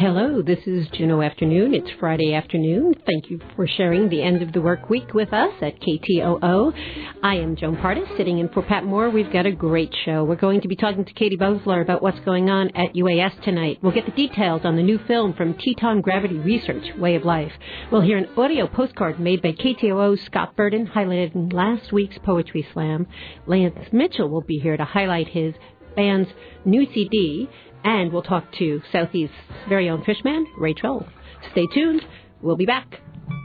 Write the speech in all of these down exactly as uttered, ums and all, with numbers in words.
Hello, this is Juneau Afternoon. It's Friday afternoon. Thank you for sharing the end of the work week with us at K T O O. I am Joan Pardis, sitting in for Pat Moore. We've got a great show. We're going to be talking to Katie Bosler about what's going on at U A S tonight. We'll get the details on the new film from Teton Gravity Research, Way of Life. We'll hear an audio postcard made by K T O O's Scott Burden, highlighted in last week's Poetry Slam. Lance Mitchell will be here to highlight his band's new C D. And we'll talk to Southeast's very own fishman, Ray Troll. Stay tuned. We'll be back.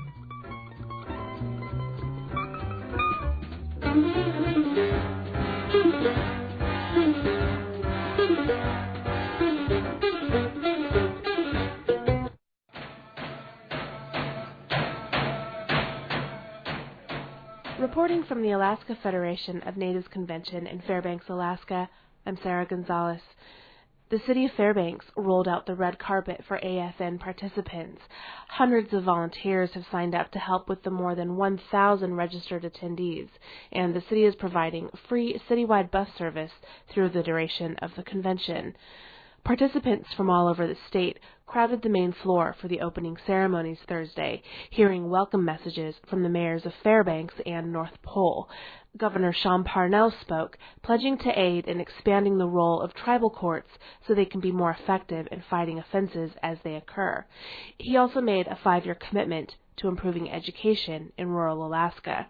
Reporting from the Alaska Federation of Natives Convention in Fairbanks, Alaska, I'm Sarah Gonzalez. The city of Fairbanks rolled out the red carpet for A F N participants. Hundreds of volunteers have signed up to help with the more than one thousand registered attendees, and the city is providing free citywide bus service through the duration of the convention. Participants from all over the state crowded the main floor for the opening ceremonies Thursday, hearing welcome messages from the mayors of Fairbanks and North Pole. Governor Sean Parnell spoke, pledging to aid in expanding the role of tribal courts so they can be more effective in fighting offenses as they occur. He also made a five-year commitment to improving education in rural Alaska.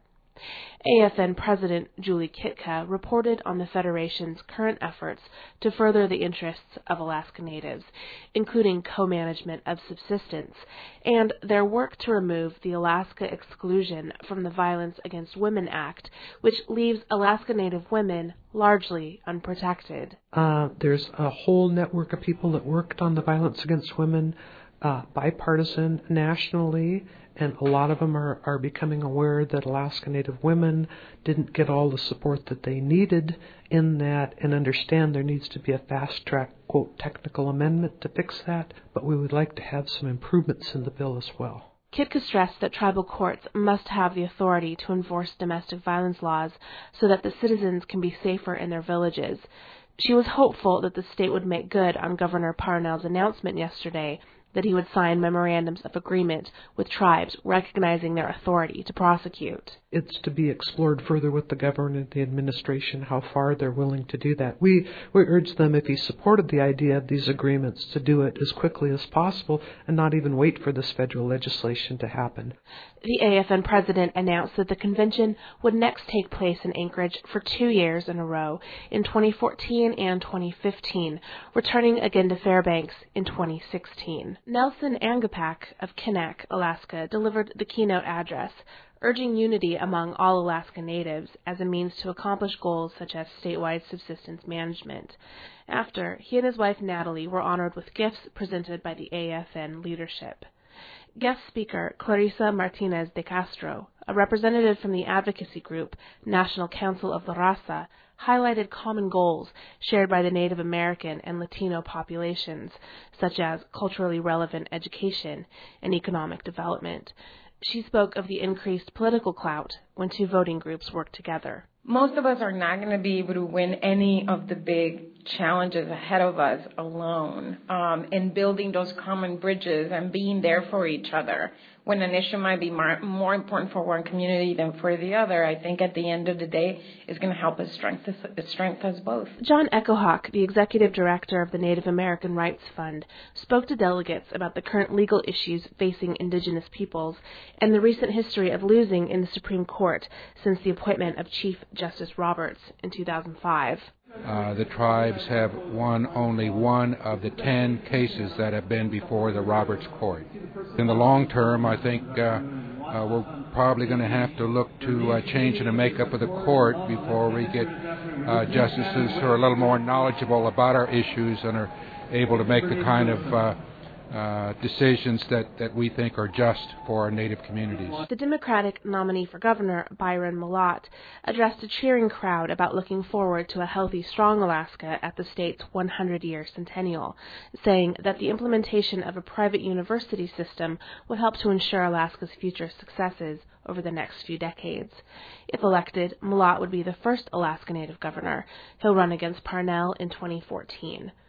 A F N President Julie Kitka reported on the Federation's current efforts to further the interests of Alaska Natives, including co-management of subsistence, and their work to remove the Alaska Exclusion from the Violence Against Women Act, which leaves Alaska Native women largely unprotected. Uh, there's a whole network of people that worked on the violence against women, uh, bipartisan, nationally, and a lot of them are, are becoming aware that Alaska Native women didn't get all the support that they needed in that, and understand there needs to be a fast-track, quote, technical amendment to fix that, but we would like to have some improvements in the bill as well. Kitka stressed that tribal courts must have the authority to enforce domestic violence laws so that the citizens can be safer in their villages. She was hopeful that the state would make good on Governor Parnell's announcement yesterday that he would sign memorandums of agreement with tribes recognizing their authority to prosecute. It's to be explored further with the governor and the administration how far they're willing to do that. We we urge them, if he supported the idea of these agreements, to do it as quickly as possible and not even wait for this federal legislation to happen. The A F N president announced that the convention would next take place in Anchorage for two years in a row, in twenty fourteen and twenty fifteen, returning again to Fairbanks in twenty sixteen. Nelson Angapak of Kinack, Alaska, delivered the keynote address, urging unity among all Alaska Natives as a means to accomplish goals such as statewide subsistence management. After, he and his wife Natalie were honored with gifts presented by the A F N leadership. Guest speaker Clarissa Martinez de Castro, a representative from the advocacy group National Council of La Raza, highlighted common goals shared by the Native American and Latino populations, such as culturally relevant education and economic development. She spoke of the increased political clout when two voting groups work together. Most of us are not going to be able to win any of the big challenges ahead of us alone. Um, and building those common bridges and being there for each other. When an issue might be more, more important for one community than for the other, I think at the end of the day is going to help us strengthen, strengthen us both. John Echohawk, the executive director of the Native American Rights Fund, spoke to delegates about the current legal issues facing Indigenous peoples and the recent history of losing in the Supreme Court since the appointment of Chief Justice Roberts in two thousand five. Uh, the tribes have won only one of the ten cases that have been before the Roberts Court. In the long term, I think uh, uh, we're probably going to have to look to uh, changing the makeup of the court before we get uh, justices who are a little more knowledgeable about our issues and are able to make the kind of uh, Uh, decisions that, that we think are just for our Native communities. The Democratic nominee for governor, Byron Mallott, addressed a cheering crowd about looking forward to a healthy, strong Alaska at the state's one hundred year centennial, saying that the implementation of a private university system would help to ensure Alaska's future successes over the next few decades. If elected, Mallott would be the first Alaska Native governor. He'll run against Parnell in twenty fourteen.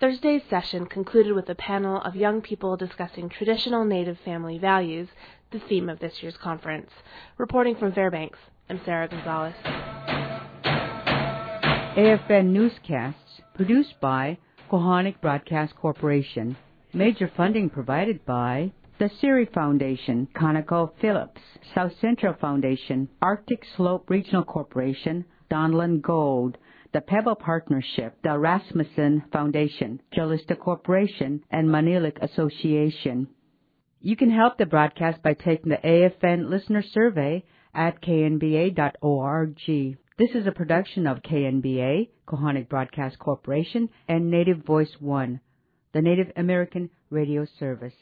Thursday's session concluded with a panel of young people discussing traditional Native family values, the theme of this year's conference. Reporting from Fairbanks, I'm Sarah Gonzalez. A F N Newscasts, produced by Kohonic Broadcast Corporation. Major funding provided by the Siri Foundation, ConocoPhillips, South Central Foundation, Arctic Slope Regional Corporation, Donlin Gold, the Pebble Partnership, the Rasmussen Foundation, Jalista Corporation, and Manilik Association. You can help the broadcast by taking the A F N Listener Survey at k n b a dot org. This is a production of K N B A, Kohonic Broadcast Corporation, and Native Voice One, the Native American Radio Service.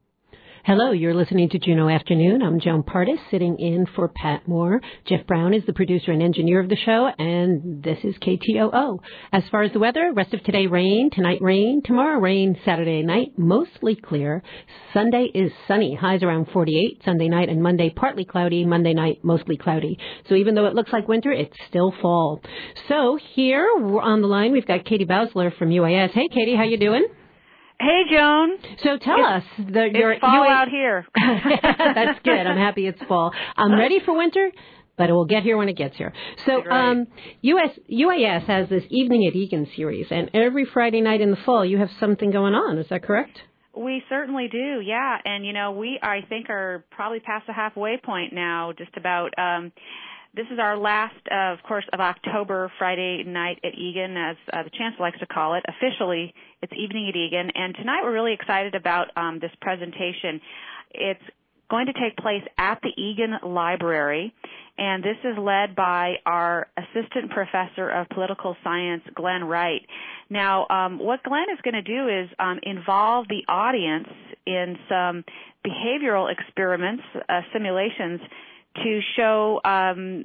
Hello, you're listening to Juneau Afternoon. I'm Joan Partis, sitting in for Pat Moore. Jeff Brown is the producer and engineer of the show, and this is K T O O. As far as the weather, rest of today rain, tonight rain, tomorrow rain, Saturday night mostly clear. Sunday is sunny, highs around forty-eight. Sunday night and Monday partly cloudy, Monday night mostly cloudy. So even though it looks like winter, it's still fall. So here on the line, we've got Katie Bausler from U A S. Hey, Katie, how you doing? Hey, Joan. So tell it's, us. The, it's your, fall U A... out here. That's good. I'm happy it's fall. I'm ready for winter, but it will get here when it gets here. So right. um, U S, U A S has this Evening at Egan series, and every Friday night in the fall you have something going on. Is that correct? We certainly do, yeah. And, you know, we, I think, are probably past the halfway point now, just about. Um, This is our last, uh, of course, of October Friday night at Egan, as uh, the Chancellor likes to call it. Officially, it's Evening at Egan. And tonight we're really excited about um, this presentation. It's going to take place at the Egan Library, and this is led by our Assistant Professor of Political Science, Glenn Wright. Now, um, what Glenn is going to do is um, involve the audience in some behavioral experiments, uh, simulations, to show um,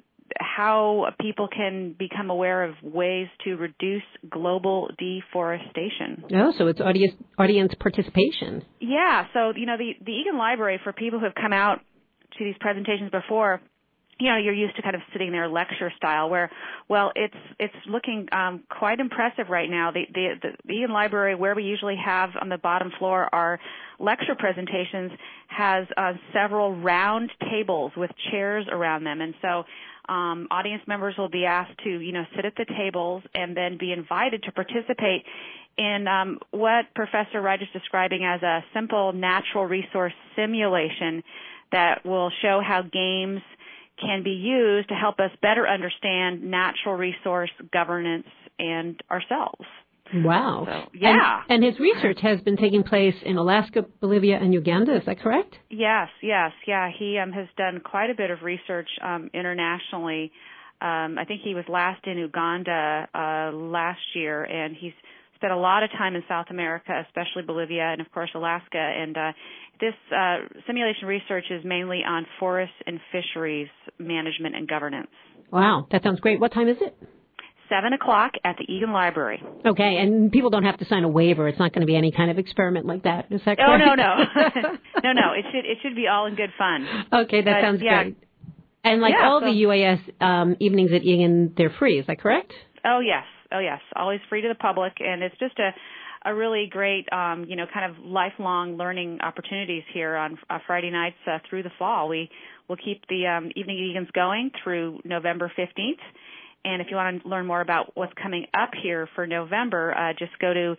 how people can become aware of ways to reduce global deforestation. Oh, so it's audience, audience participation. Yeah, so, you know, the, the Egan Library, for people who have come out to these presentations before, you know, you're used to kind of sitting there lecture style where, well, it's it's looking um, quite impressive right now. The, the, the, the Egan Library, where we usually have on the bottom floor our lecture presentations, has uh, several round tables with chairs around them. And so um, audience members will be asked to, you know, sit at the tables and then be invited to participate in um, what Professor Wright is describing as a simple natural resource simulation that will show how games can be used to help us better understand natural resource governance and ourselves. Wow. So, yeah. And, and his research has been taking place in Alaska, Bolivia, and Uganda. Is that correct? Yes, yes, yeah. He um, has done quite a bit of research um, internationally. Um, I think he was last in Uganda uh, last year, and he's spent a lot of time in South America, especially Bolivia and, of course, Alaska. And uh, this uh, simulation research is mainly on forest and fisheries management and governance. Wow, that sounds great. What time is it? Seven o'clock at the Egan Library. Okay, and people don't have to sign a waiver. It's not going to be any kind of experiment like that. Is that correct? Oh, no, no. no, no. It should it should be all in good fun. Okay, that but, sounds yeah. great. And like yeah, all so, the U A S um, evenings at Egan, they're free. Is that correct? Oh, yes. Oh, yes. Always free to the public. And it's just a, a really great, um, you know, kind of lifelong learning opportunities here on uh, Friday nights uh, through the fall. We will keep the um, Evening at Egan's going through November fifteenth. And if you want to learn more about what's coming up here for November, uh, just go to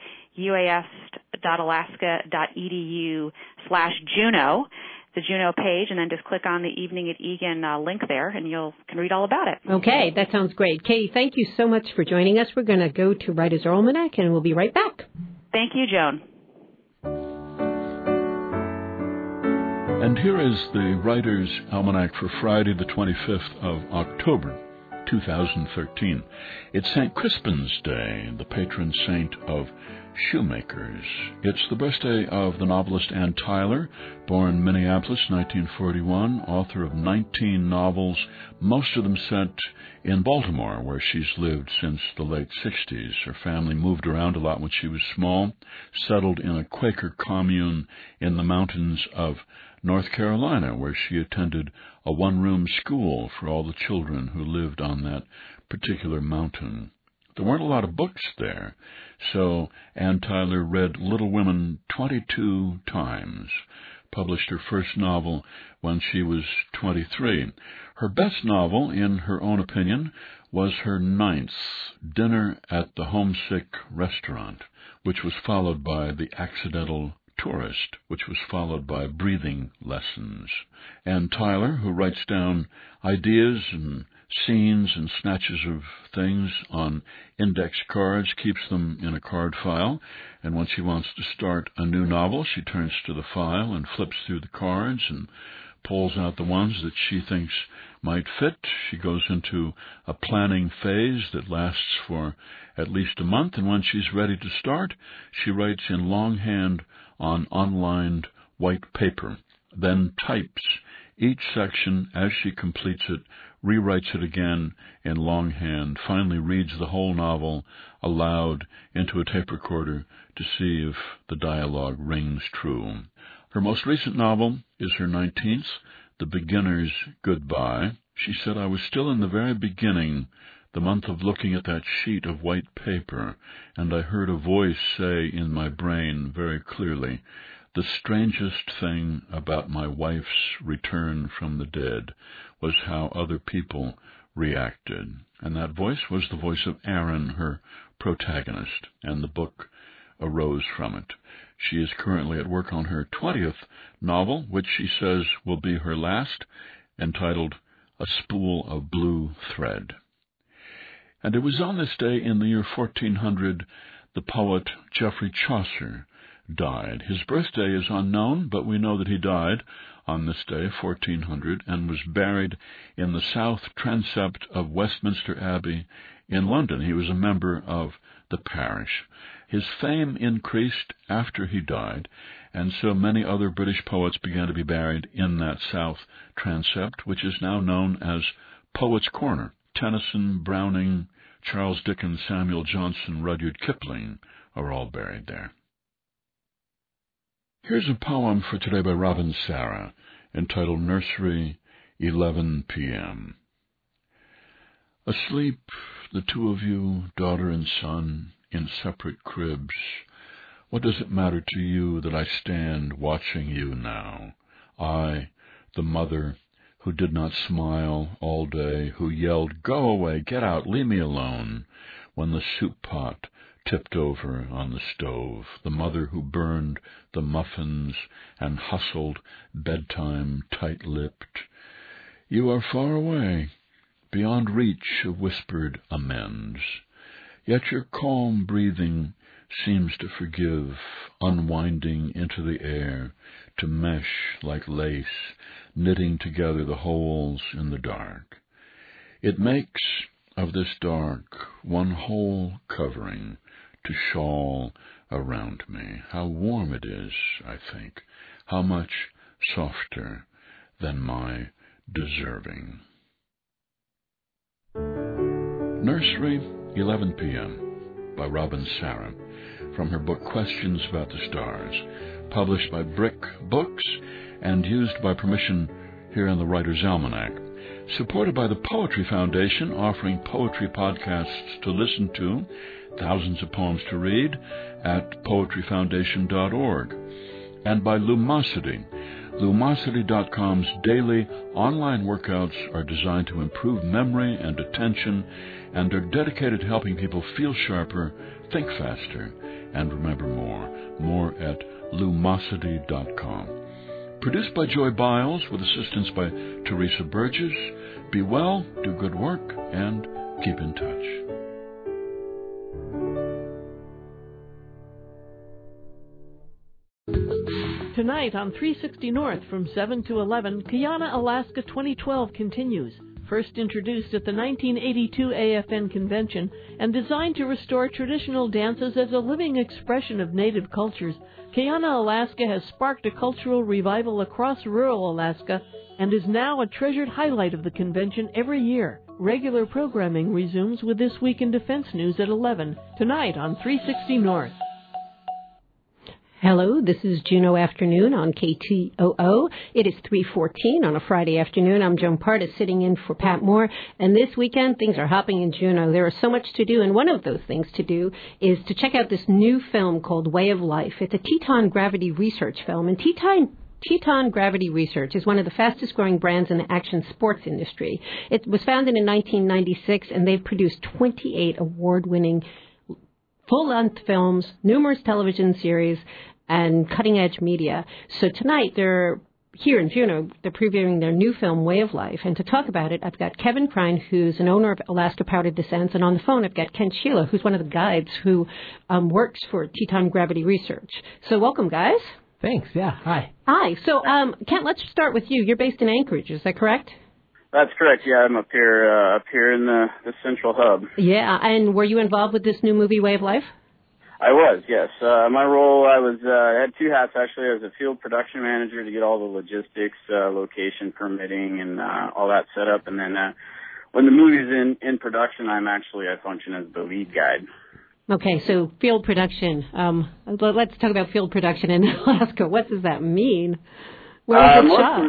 uas.alaska.edu slash Juneau, the Juneau page, and then just click on the Evening at Egan uh, link there, and you can read all about it. Okay, that sounds great. Katie, thank you so much for joining us. We're going to go to Writer's Almanac, and we'll be right back. Thank you, Joan. And here is the Writer's Almanac for Friday, the twenty-fifth of October, two thousand thirteen. It's Saint Crispin's Day, the patron saint of shoemakers. It's the birthday of the novelist Ann Tyler, born Minneapolis, nineteen forty-one, author of nineteen novels, most of them set in Baltimore, where she's lived since the late sixties. Her family moved around a lot when she was small, settled in a Quaker commune in the mountains of North Carolina, where she attended a one-room school for all the children who lived on that particular mountain. There weren't a lot of books there, so Ann Tyler read Little Women twenty-two times, published her first novel when she was twenty-three. Her best novel, in her own opinion, was her ninth, Dinner at the Homesick Restaurant, which was followed by The Accidental Tourist, which was followed by Breathing Lessons. Ann Tyler, who writes down ideas and scenes and snatches of things on index cards, keeps them in a card file, and when she wants to start a new novel, she turns to the file and flips through the cards and pulls out the ones that she thinks might fit. She goes into a planning phase that lasts for at least a month, and when she's ready to start, she writes in longhand on unlined white paper, then types each section as she completes it, rewrites it again in longhand, finally reads the whole novel aloud into a tape recorder to see if the dialogue rings true. Her most recent novel is her nineteenth, The Beginner's Goodbye. She said, "I was still in the very beginning, the month of looking at that sheet of white paper, and I heard a voice say in my brain very clearly, 'The strangest thing about my wife's return from the dead was how other people reacted.'" And that voice was the voice of Aaron, her protagonist, and the book arose from it. She is currently at work on her twentieth novel, which she says will be her last, entitled A Spool of Blue Thread. And it was on this day in the year fourteen hundred the poet Geoffrey Chaucer died. His birthday is unknown, but we know that he died on this day, fourteen hundred, and was buried in the south transept of Westminster Abbey in London. He was a member of the parish. His fame increased after he died, and so many other British poets began to be buried in that south transept, which is now known as Poets' Corner. Tennyson, Browning, Charles Dickens, Samuel Johnson, Rudyard Kipling are all buried there. Here's a poem for today by Robin Sarah, entitled Nursery, eleven p.m. Asleep, the two of you, daughter and son, in separate cribs. What does it matter to you that I stand watching you now? I, the mother, who did not smile all day, who yelled, "Go away, get out, leave me alone," when the soup pot tipped over on the stove, the mother who burned the muffins and hustled bedtime tight-lipped. You are far away, beyond reach of whispered amends, yet your calm breathing seems to forgive, unwinding into the air, to mesh like lace, knitting together the holes in the dark. It makes of this dark one whole covering to shawl around me. How warm it is, I think, how much softer than my deserving. Nursery, eleven p.m. by Robin Sarah, from her book Questions About the Stars, published by Brick Books and used by permission here on the Writer's Almanac. Supported by the Poetry Foundation, offering poetry podcasts to listen to, thousands of poems to read at poetry foundation dot org. And by Lumosity. Lumosity dot com's daily online workouts are designed to improve memory and attention and are dedicated to helping people feel sharper, think faster, and remember more. More at lumosity dot com. Produced by Joy Biles with assistance by Teresa Burgess. Be well, do good work, and keep in touch. Tonight on three sixty North from seven to eleven, Kiana Alaska twenty twelve continues. First introduced at the nineteen eighty-two A F N convention and designed to restore traditional dances as a living expression of native cultures, Kiana Alaska has sparked a cultural revival across rural Alaska and is now a treasured highlight of the convention every year. Regular programming resumes with This Week in Defense News at eleven, tonight on three sixty North. Hello, this is Juneau Afternoon on K T O O. It is three fourteen on a Friday afternoon. I'm Joan Partis sitting in for Pat Moore. And this weekend, things are hopping in Juneau. There is so much to do, and one of those things to do is to check out this new film called Way of Life. It's a Teton Gravity Research film, and Teton Teton Gravity Research is one of the fastest-growing brands in the action sports industry. It was founded in nineteen ninety-six, and they've produced twenty-eight award-winning full-length films, numerous television series, and cutting-edge media. So tonight, they're here in Juneau, they're previewing their new film, Way of Life. And to talk about it, I've got Kevin Prine, who's an owner of Alaska Powdered Descents, and on the phone, I've got Kent Sheila, who's one of the guides who um, works for Teton Gravity Research. So welcome, guys. Thanks. Yeah. Hi. Hi. So, um, Kent, let's start with you. You're based in Anchorage. Is that correct? That's correct. Yeah, I'm up here, uh, up here in the, the central hub. Yeah. And were you involved with this new movie, Way of Life? I was, yes. Uh, my role, I was, uh, I had two hats actually. I was a field production manager to get all the logistics, uh, location permitting and, uh, all that set up. And then, uh, when the movie's in, in production, I'm actually, I function as the lead guide. Okay, so field production. Um, let's talk about field production in Alaska. What does that mean? Where was uh, it shot?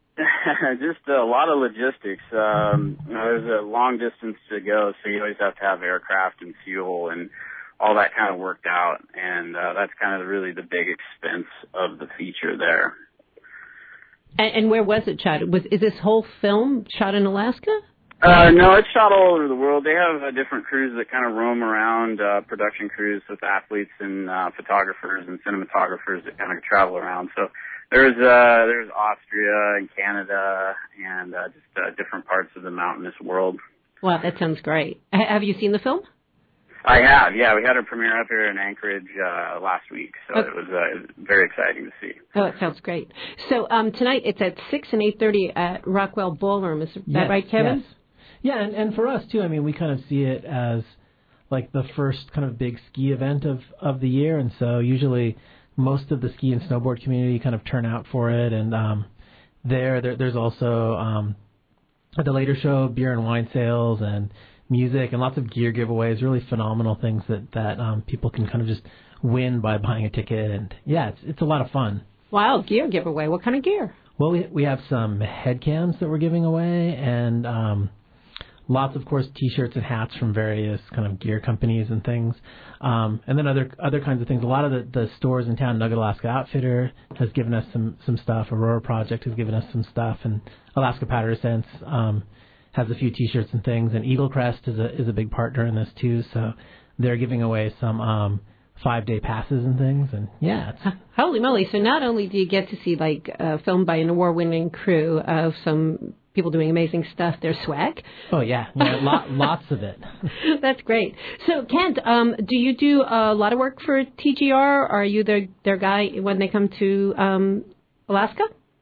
Just a lot of logistics. Um, you know, there's a long distance to go, so you always have to have aircraft and fuel and all that kind of worked out, and uh, that's kind of really the big expense of the feature there. And, and where was it shot? Was is this whole film shot in Alaska? Uh, no, it's shot all over the world. They have uh, different crews that kind of roam around, uh, production crews with athletes and uh, photographers and cinematographers that kind of travel around. So there's uh, there's Austria and Canada and uh, just uh, different parts of the mountainous world. Wow, that sounds great. H- have you seen the film? I have, yeah. We had a premiere up here in Anchorage uh, last week, so okay. it, was, uh, it was very exciting to see. Oh, it sounds great. So um, tonight it's at six and eight thirty at Rockwell Ballroom. Is that yes, right, Kevin? Yes. Yeah, and, and for us, too, I mean, we kind of see it as like the first kind of big ski event of, of the year, and so usually most of the ski and snowboard community kind of turn out for it, and um, there, there there's also um, at the later show, beer and wine sales and music and lots of gear giveaways, really phenomenal things that, that um, people can kind of just win by buying a ticket, and yeah, it's it's a lot of fun. Wow, gear giveaway. What kind of gear? Well, we we have some head cams that we're giving away, and um, lots, of course, T-shirts and hats from various kind of gear companies and things, um, and then other other kinds of things. A lot of the, the stores in town, Nugget Alaska Outfitter has given us some, some stuff. Aurora Project has given us some stuff, and Alaska Powder Descents um, has a few T-shirts and things, and Eagle Crest is a is a big partner in this too. So they're giving away some um, five-day passes and things, and yeah, it's holy moly! So not only do you get to see like a film by an award-winning crew of some people doing amazing stuff, there's swag. Oh yeah, yeah, lot, lots of it. That's great. So Kent, um, do you do a lot of work for T G R? Are you their their guy when they come to um, Alaska?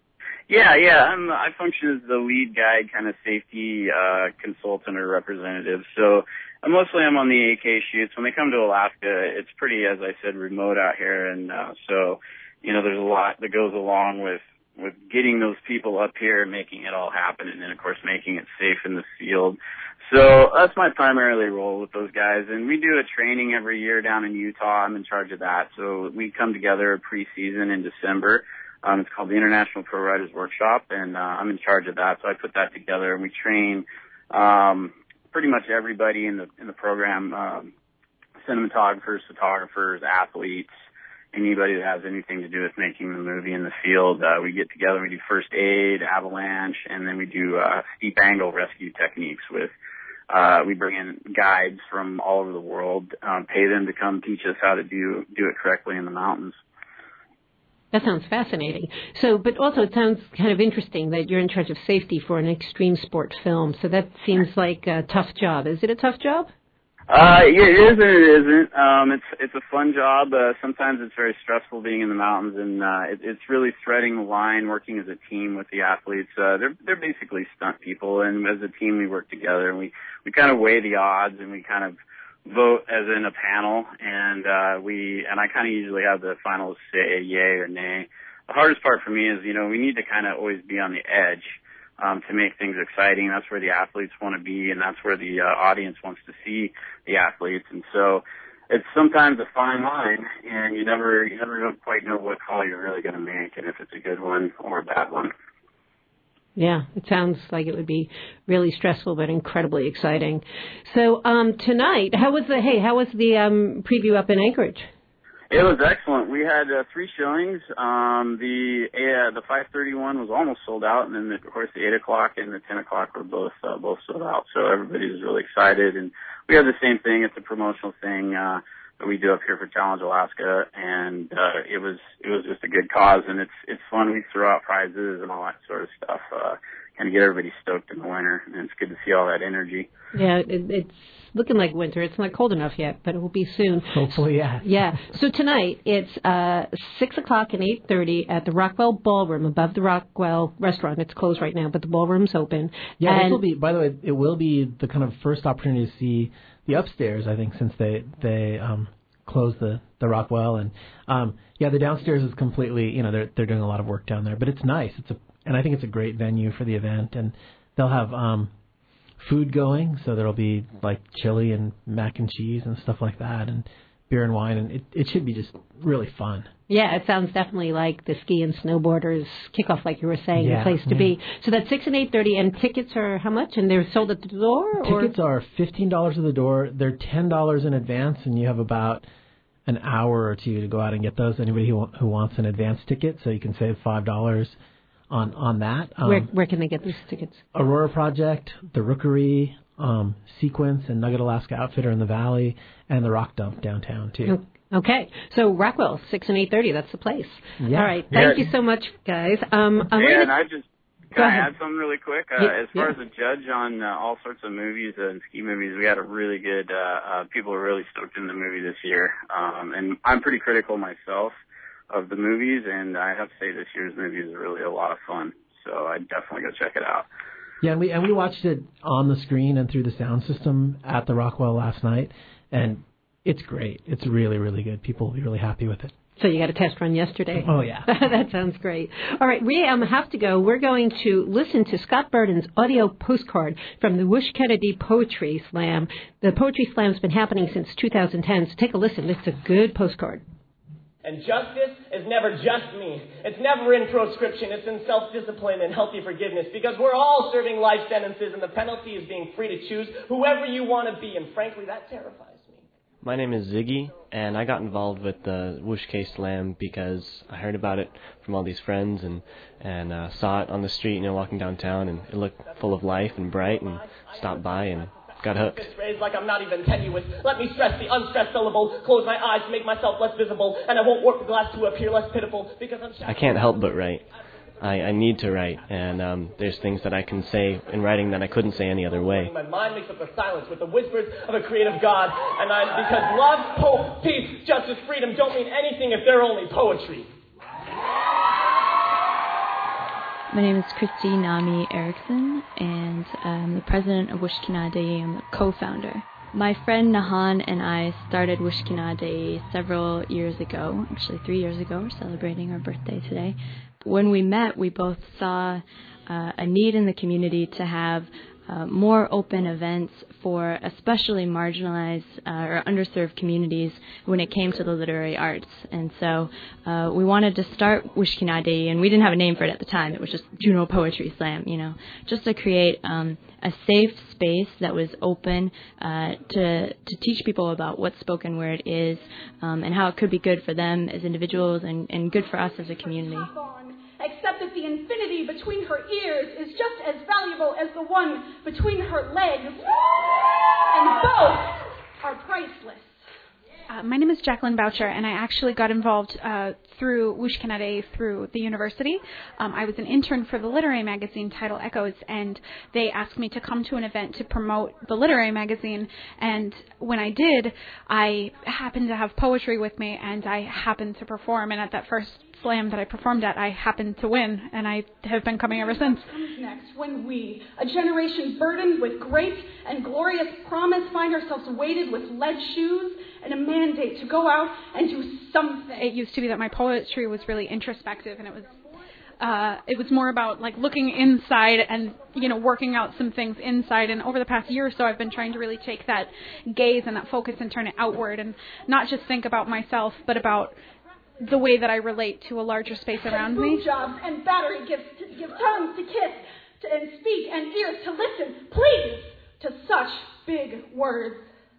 Yeah, yeah. I'm, I function as the lead guide, kind of safety uh, consultant or representative. So uh, mostly I'm on the A K shoots. When they come to Alaska, it's pretty, as I said, remote out here, and uh, so you know there's a lot that goes along with with getting those people up here and making it all happen, and then of course making it safe in the field. So that's my primarily role with those guys, and we do a training every year down in Utah. I'm in charge of that. So we come together pre-season in December. Um, it's called the International Pro Riders Workshop, and uh, I'm in charge of that. So I put that together, and we train um, pretty much everybody in the in the program: um, cinematographers, photographers, athletes, anybody that has anything to do with making the movie in the field. Uh, we get together, we do first aid, avalanche, and then we do uh, steep angle rescue techniques with. Uh, we bring in guides from all over the world, um, pay them to come teach us how to do do it correctly in the mountains. That sounds fascinating. So, but also it sounds kind of interesting that you're in charge of safety for an extreme sport film. So that seems like a tough job. Is it a tough job? Uh, yeah, it is and it isn't. Um, it's it's a fun job. Uh, sometimes it's very stressful being in the mountains, and uh, it, it's really threading the line, working as a team with the athletes. Uh, they're they're basically stunt people, and as a team we work together, and we we kind of weigh the odds, and we kind of vote as in a panel, and uh, we and I kind of usually have the final say, yay or nay. The hardest part for me is, you know, we need to kind of always be on the edge um, to make things exciting. That's where the athletes want to be, and that's where the uh, audience wants to see the athletes. And so it's sometimes a fine line, and you never you never don't quite know what call you're really going to make, and if it's a good one or a bad one. Yeah, it sounds like it would be really stressful, but incredibly exciting. So um, tonight, how was the hey? How was the um, preview up in Anchorage? It was excellent. We had uh, three showings. Um, the uh, the five thirty one was almost sold out, and then the, of course the eight o'clock and the ten o'clock were both uh, both sold out. So everybody was really excited, and we have the same thing. It's a promotional thing uh, that we do up here for Challenge Alaska, and uh, it was it was just a good cause, and it's it's fun. We throw out prizes and all that sort of stuff. Uh, kind of get everybody stoked in the winter, and it's good to see all that energy. Yeah, it, it's looking like winter. It's not cold enough yet, but it will be soon. Hopefully, yeah. Yeah. So tonight it's uh, six o'clock and eight thirty at the Rockwell Ballroom above the Rockwell Restaurant. It's closed right now, but the ballroom's open. Yeah, and this will be. By the way, it will be the kind of first opportunity to see the upstairs. I think since they they um, closed the the Rockwell, and um, yeah, the downstairs is completely. You know, they're they're doing a lot of work down there, but it's nice. It's a and I think it's a great venue for the event, and they'll have. Um, food going, so there'll be like chili and mac and cheese and stuff like that, and beer and wine, and it, it should be just really fun. Yeah, it sounds definitely like the ski and snowboarders kickoff, like you were saying, yeah, the place to yeah. be. So that's six and eight thirty, and tickets are how much? And they're sold at the door? Tickets or? are fifteen dollars at the door. They're ten dollars in advance, and you have about an hour or two to go out and get those. Anybody who, who wants an advance ticket, so you can save five dollars. On, on that. Um, where where can they get these tickets? Aurora Project, the Rookery, um, Sequence, and Nugget Alaska Outfitter in the Valley, and the Rock Dump downtown, too. Okay. So Rockwell, six and eight thirty, that's the place. Yeah. All right. Thank yeah. you so much, guys. Um, I'm yeah, gonna... and I just can I add something really quick? Uh, yeah, as far yeah. as a judge on uh, all sorts of movies and ski movies, we had a really good, uh, uh, people were really stoked in the movie this year. Um, and I'm pretty critical myself of the movies, and I have to say this year's movie is really a lot of fun. So I'd definitely go check it out. Yeah, and we and we watched it on the screen and through the sound system at the Rockwell last night, and it's great. It's really, really good. People will be really happy with it. So you got a test run yesterday. Oh, yeah. That sounds great. All right, we um, have to go. We're going to listen to Scott Burden's audio postcard from the Wush Kennedy Poetry Slam. The Poetry Slam's been happening since two thousand ten, so take a listen. It's a good postcard. And justice is never just me. It's never in proscription. It's in self-discipline and healthy forgiveness, because we're all serving life sentences, and the penalty is being free to choose whoever you want to be. And frankly, that terrifies me. My name is Ziggy, and I got involved with the Wush K Slam because I heard about it from all these friends and and uh, saw it on the street, you know, walking downtown, and it looked full of life and bright, and stopped by and got hooked. This phrase like I'm not even tenuous. Let me stress the unstressed syllable. Close my eyes to make myself less visible, and I won't warp the glass to appear less pitiful, because I'm... I can't help but write. I, I need to write, and um, there's things that I can say in writing that I couldn't say any other way. My mind makes up the silence with the whispers of a creative God, and I, because love, hope, peace, justice, freedom don't mean anything if they're only poetry. My name is Christy Nami Erickson, and I'm the president of Wush Kinade. I'm the co-founder. My friend Nahan and I started Wush Kinade several years ago, actually three years ago. We're celebrating our birthday today. When we met, we both saw uh, a need in the community to have uh, more open events for especially marginalized uh, or underserved communities when it came to the literary arts. And so uh, we wanted to start Wush Kinade, and we didn't have a name for it at the time. It was just Juneau Poetry Slam, you know, just to create um, a safe space that was open uh, to to teach people about what spoken word is um, and how it could be good for them as individuals and, and good for us as a community. Except that the infinity between her ears is just as valuable as the one between her legs. And both are priceless. Uh, my name is Jacqueline Boucher, and I actually got involved uh, through Wush Kinade through the university. Um, I was an intern for the literary magazine Tidal Echoes, and they asked me to come to an event to promote the literary magazine. And when I did, I happened to have poetry with me, and I happened to perform. And at that first slam that I performed at, I happened to win, and I have been coming ever since. What comes next when we, a generation burdened with great and glorious promise, find ourselves weighted with lead shoes and a mandate to go out and do something? It used to be that my poetry was really introspective, and it was uh, it was more about like looking inside and, you know, working out some things inside. And over the past year or so, I've been trying to really take that gaze and that focus and turn it outward and not just think about myself, but about the way that I relate to a larger space around me. Boob jobs and battery gifts to give tongues to kiss to, and speak and ears to listen, please, to such big words.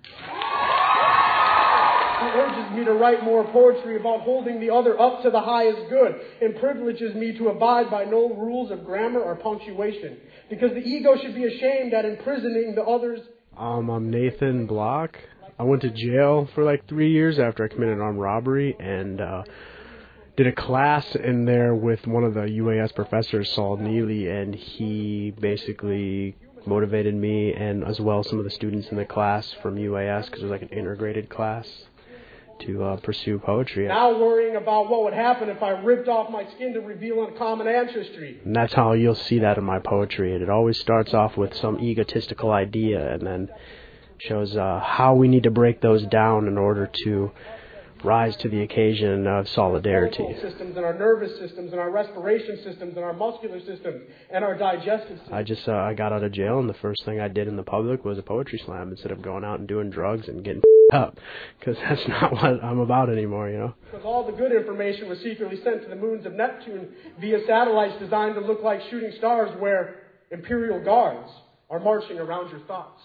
It urges me to write more poetry about holding the other up to the highest good, and privileges me to abide by no rules of grammar or punctuation, because the ego should be ashamed at imprisoning the others. Um, I'm Nathan Block. I went to jail for like three years after I committed armed robbery, and uh, did a class in there with one of the U A S professors, Saul Neely, and he basically motivated me and as well some of the students in the class from U A S, because it was like an integrated class, to uh, pursue poetry. Now worrying about what would happen if I ripped off my skin to reveal uncommon ancestry. And that's how you'll see that in my poetry. And it always starts off with some egotistical idea and then shows uh, how we need to break those down in order to rise to the occasion of solidarity. Our systems and our nervous systems and our respiration systems and our muscular systems and our digestive systems. I just uh, I got out of jail, and the first thing I did in the public was a poetry slam instead of going out and doing drugs and getting up, because that's not what I'm about anymore, you know. Because all the good information was secretly sent to the moons of Neptune via satellites designed to look like shooting stars, where imperial guards are marching around your thoughts.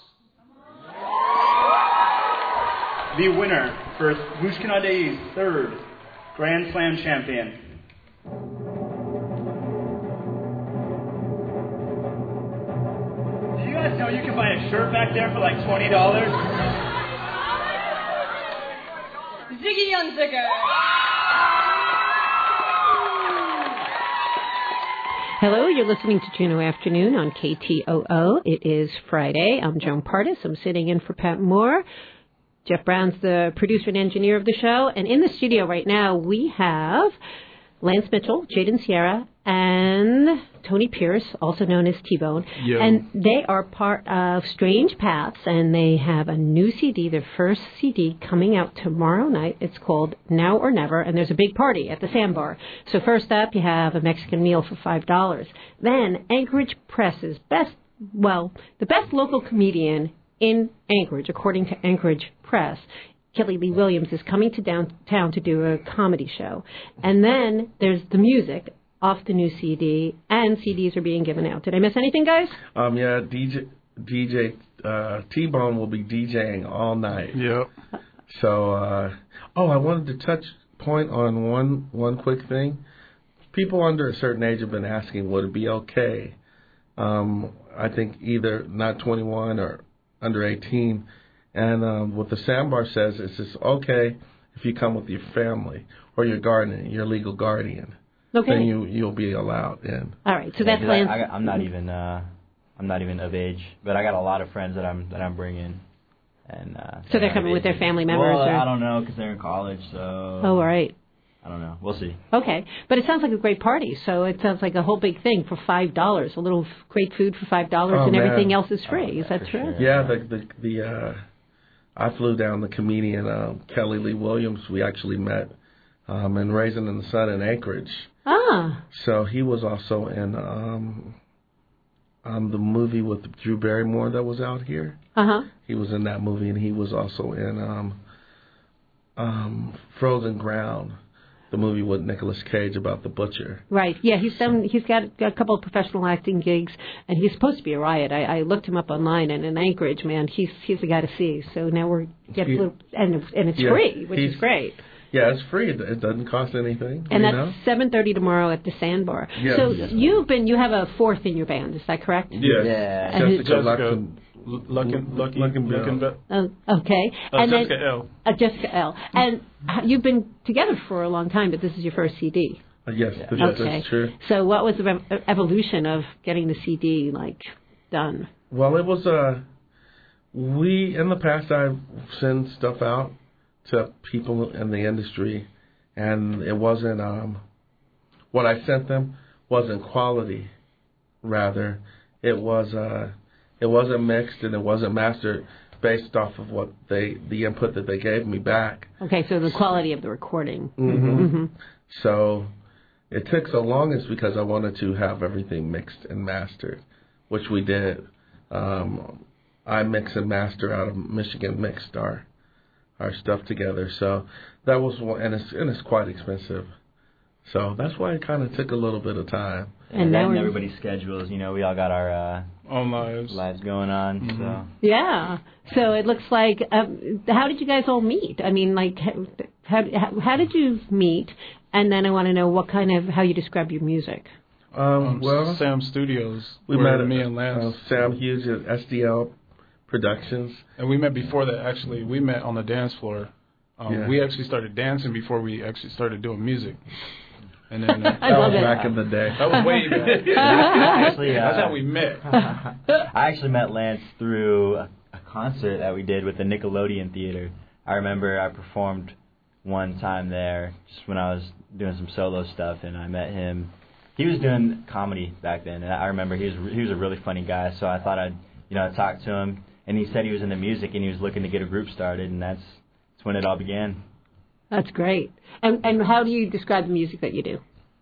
The winner for Wooshkinade's third Grand Slam champion. Do you guys know you can buy a shirt back there for like twenty dollars? Ziggy Unzicker! Hello, you're listening to Juneau Afternoon on K T O O. It is Friday. I'm Joan Partis. I'm sitting in for Pat Moore. Jeff Brown's the producer and engineer of the show. And in the studio right now, we have Lance Mitchell, Jaden Sierra, and Tony Pierce, also known as T-Bone. Yo. And they are part of Strange Paths, and they have a new C D, their first C D, coming out tomorrow night. It's called Now or Never, and there's a big party at the Sandbar. So first up, you have a Mexican meal for five dollars. Then Anchorage Press's best, well, the best local comedian in Anchorage, according to Anchorage Press, Kelly Lee Williams, is coming to downtown to do a comedy show. And then there's the music off the new C D, and C Ds are being given out. Did I miss anything, guys? Um, yeah, D J D J uh, T-Bone will be DJing all night. Yep. So, uh, oh, I wanted to touch point on one one quick thing. People under a certain age have been asking, would it be okay? Um, I think either not twenty-one or under eighteen. And um, what the Sandbar says is it's okay if you come with your family or your guardian, your legal guardian. Okay. Then you you'll be allowed in. All right. So yeah, that's Lance. I, I, I'm not even uh, I'm not even of age, but I got a lot of friends that I'm that I'm bringing. And uh, so they're coming with their family members? Well, or? I don't know because they're in college, so. Oh, all right. I don't know. We'll see. Okay, but it sounds like a great party. So it sounds like a whole big thing for five dollars. A little great food for five dollars, oh, and man. everything else is free. Oh, is that true? Sure. Yeah, the the the uh, I flew down the comedian um, Kelly Lee Williams. We actually met um, in Raisin in the Sun in Anchorage. Ah. So he was also in um, um, the movie with Drew Barrymore that was out here. Uh huh. He was in that movie, and he was also in um, um, Frozen Ground, the movie with Nicolas Cage about the butcher. Right. Yeah, he's done. He's got a couple of professional acting gigs, and he's supposed to be a riot. I, I looked him up online, and in Anchorage, man, he's he's the guy to see. So now we're getting a little, and it's, and it's yeah, free, which is great. Yeah, it's free. It, it doesn't cost anything. And you that's know? seven thirty tomorrow at the Sandbar. Yes. So Yes. you've been you have a fourth in your band. Is that correct? Yes. Yeah. And Jessica, Jessica Lucken, Lucky, Lucken, Luckenbell. Oh, okay. Uh, and Jessica then, L. Uh, Jessica L. And you've been together for a long time, but this is your first C D. Uh, yes, Yeah. this, Okay. that's true. So what was the rev- evolution of getting the C D like done? Well, it was uh, we in the past I've sent stuff out to people in the industry, and it wasn't um, what I sent them wasn't quality. Rather, it was uh, it wasn't mixed and it wasn't mastered based off of what they the input that they gave me back. Okay, so the quality of the recording. Mm-hmm. Mm-hmm. So it took so long is because I wanted to have everything mixed and mastered, which we did. Um, I mix and master out of Michigan Mixed our our stuff together. So that was one, and it's and it's quite expensive. So that's why it kind of took a little bit of time. And, and then everybody's schedules, you know, we all got our uh, own lives lives going on. Mm-hmm. So yeah. So it looks like, um, how did you guys all meet? I mean, like, how how, how did you meet? And then I want to know what kind of how you describe your music. Um, um, well, Sam Studios. We met me and Lance. Uh, Sam Hughes at S D L Productions, and we met before that. Actually, we met on the dance floor. Um, yeah. We actually started dancing before we actually started doing music. And then uh, that was it. Back in the day. That was way back. Actually, uh, that's how we met. I actually met Lance through a, a concert that we did with the Nickelodeon Theater. I remember I performed one time there just when I was doing some solo stuff, and I met him. He was doing comedy back then, and I remember he was he was a really funny guy. So I thought I'd you know talk to him, and he said he was into music and he was looking to get a group started, and that's that's when it all began. That's great. And and how do you describe the music that you do?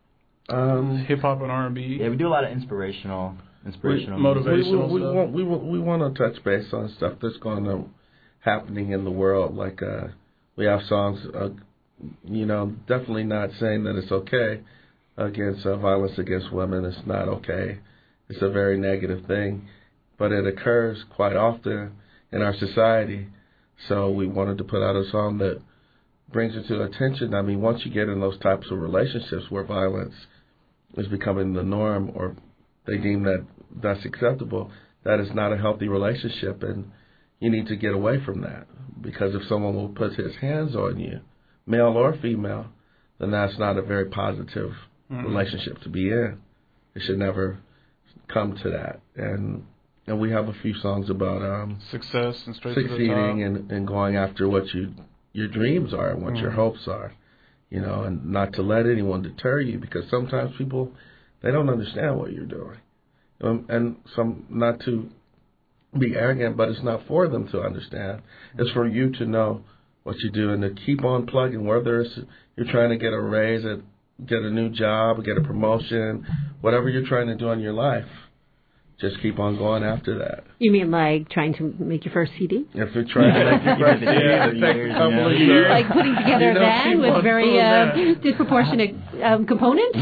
Um, hip hop and R and B. Yeah, we do a lot of inspirational, inspirational, we, motivational. We, we, we, want, we want we want to touch base on stuff that's going on, happening in the world. Like uh, we have songs, uh, you know, definitely not saying that it's okay against uh, violence against women. It's not okay. It's a very negative thing, but it occurs quite often in our society. So we wanted to put out a song that brings it to attention. I mean, once you get in those types of relationships where violence is becoming the norm, or they deem that that's acceptable, that is not a healthy relationship, and you need to get away from that. Because if someone will put his hands on you, male or female, then that's not a very positive mm-hmm. relationship to be in. It should never come to that. And and we have a few songs about um, success and straight succeeding to the top. and, and going after what you your dreams are and what mm. your hopes are, you know, and not to let anyone deter you, because sometimes people, they don't understand what you're doing. Um, and some, not to be arrogant, but it's not for them to understand. It's for you to know what you do and to keep on plugging, whether it's you're trying to get a raise, at, get a new job, get a promotion, whatever you're trying to do in your life. Just keep on going after that. You mean like trying to make your first C D? If you're trying to make your first C D, it takes a couple of years. Like putting together you know, a band with very uh, disproportionate um, components?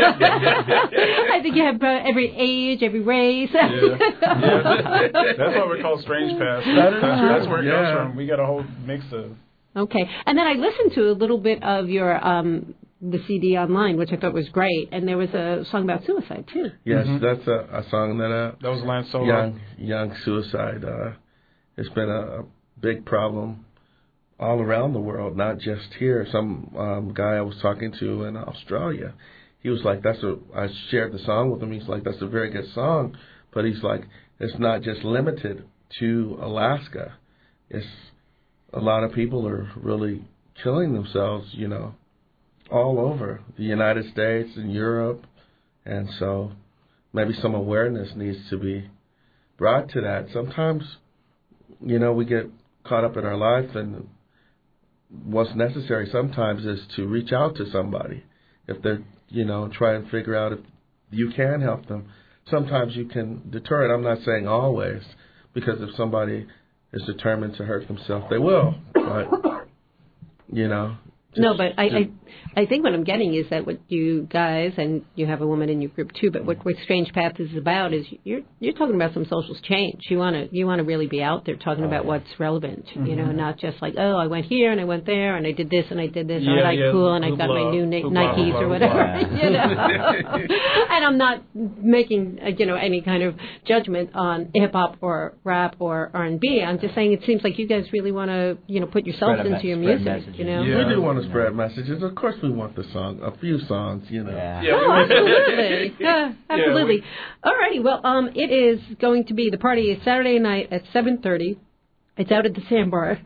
I think you have uh, every age, every race. Yeah. Yeah. That's why we're called Strange Paths. That is that's, that's where it yeah. comes from. We got a whole mix of... Okay. And then I listened to a little bit of your... Um, the C D online, which I thought was great, and there was a song about suicide too. Yes, mm-hmm. that's a, a song that uh, that was Lance Solo. Young, young suicide. Uh, it's been a, a big problem all around the world, not just here. Some um, guy I was talking to in Australia, he was like, "That's a." I shared the song with him. He's like, "That's a very good song," but he's like, "It's not just limited to Alaska. It's a lot of people are really killing themselves, you know." all over the United States and Europe, and so maybe some awareness needs to be brought to that. Sometimes, you know, we get caught up in our life, and what's necessary sometimes is to reach out to somebody. If they're, you know, try and figure out if you can help them. Sometimes you can deter it. I'm not saying always, because if somebody is determined to hurt themselves, they will. But, you know... Just, no, but I, I I think what I'm getting is that what you guys, and you have a woman in your group too, but what, what Strange Paths is about is you're you're talking about some social change. You want to you want to really be out there talking oh, about yeah. what's relevant, mm-hmm. you know, not just like, oh, I went here and I went there and I did this and I did this, yeah, and I like yeah, cool and I got my new na- Nikes or whatever, you know. And I'm not making uh, you know any kind of judgment on hip hop or rap or R and B. I'm just saying it seems like you guys really want to you know put yourselves into me- your music, messages. you know. Yeah. We do want to spread messages. Of course, we want the song, a few songs, you know. Yeah. Oh, absolutely. Yeah, absolutely. Yeah, we... All righty. Well, um, it is going to be, the party is Saturday night at seven thirty. It's out at the Sandbar.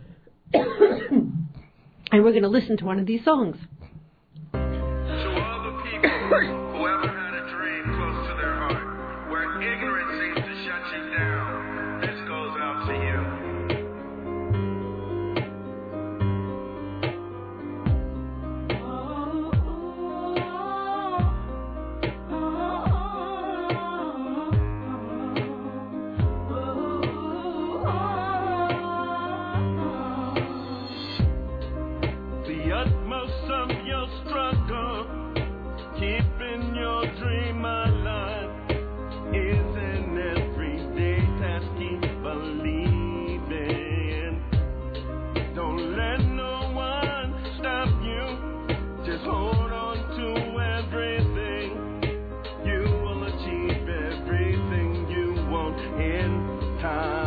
And we're going to listen to one of these songs. To all the people who ever had a dream close to their heart, where ignorance seems to shut you down, this goes out to you. hold on to everything. You will achieve everything you want in time.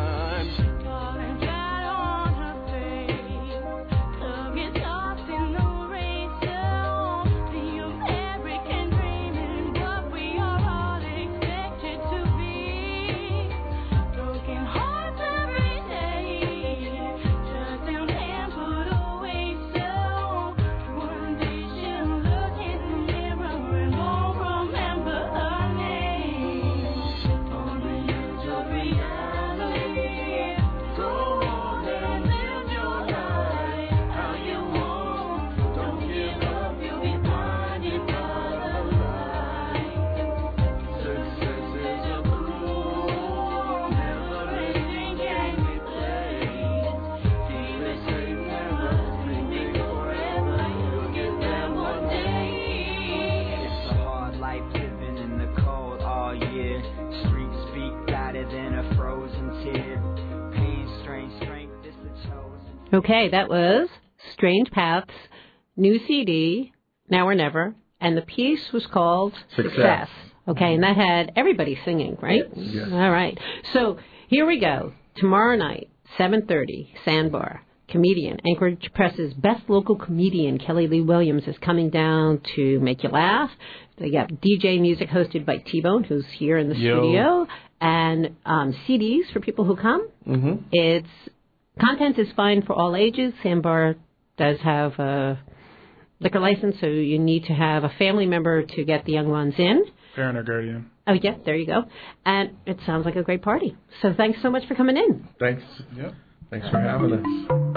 Okay, that was Strange Paths, new C D, Now or Never, and the piece was called Success. Success. Okay, and that had everybody singing, right? Yes. Yes. All right. So here we go. Tomorrow night, seven thirty, Sandbar. Comedian, Anchorage Press's best local comedian, Kelly Lee Williams, is coming down to make you laugh. They got D J music hosted by T-Bone, who's here in the Yo. studio, and um, C Ds for people who come. Mm-hmm. It's content is fine for all ages. Sandbar does have a liquor license, so you need to have a family member to get the young ones in. Parent or guardian. Oh, yeah, there you go. And it sounds like a great party. So thanks so much for coming in. Thanks. Yep. Thanks for having us.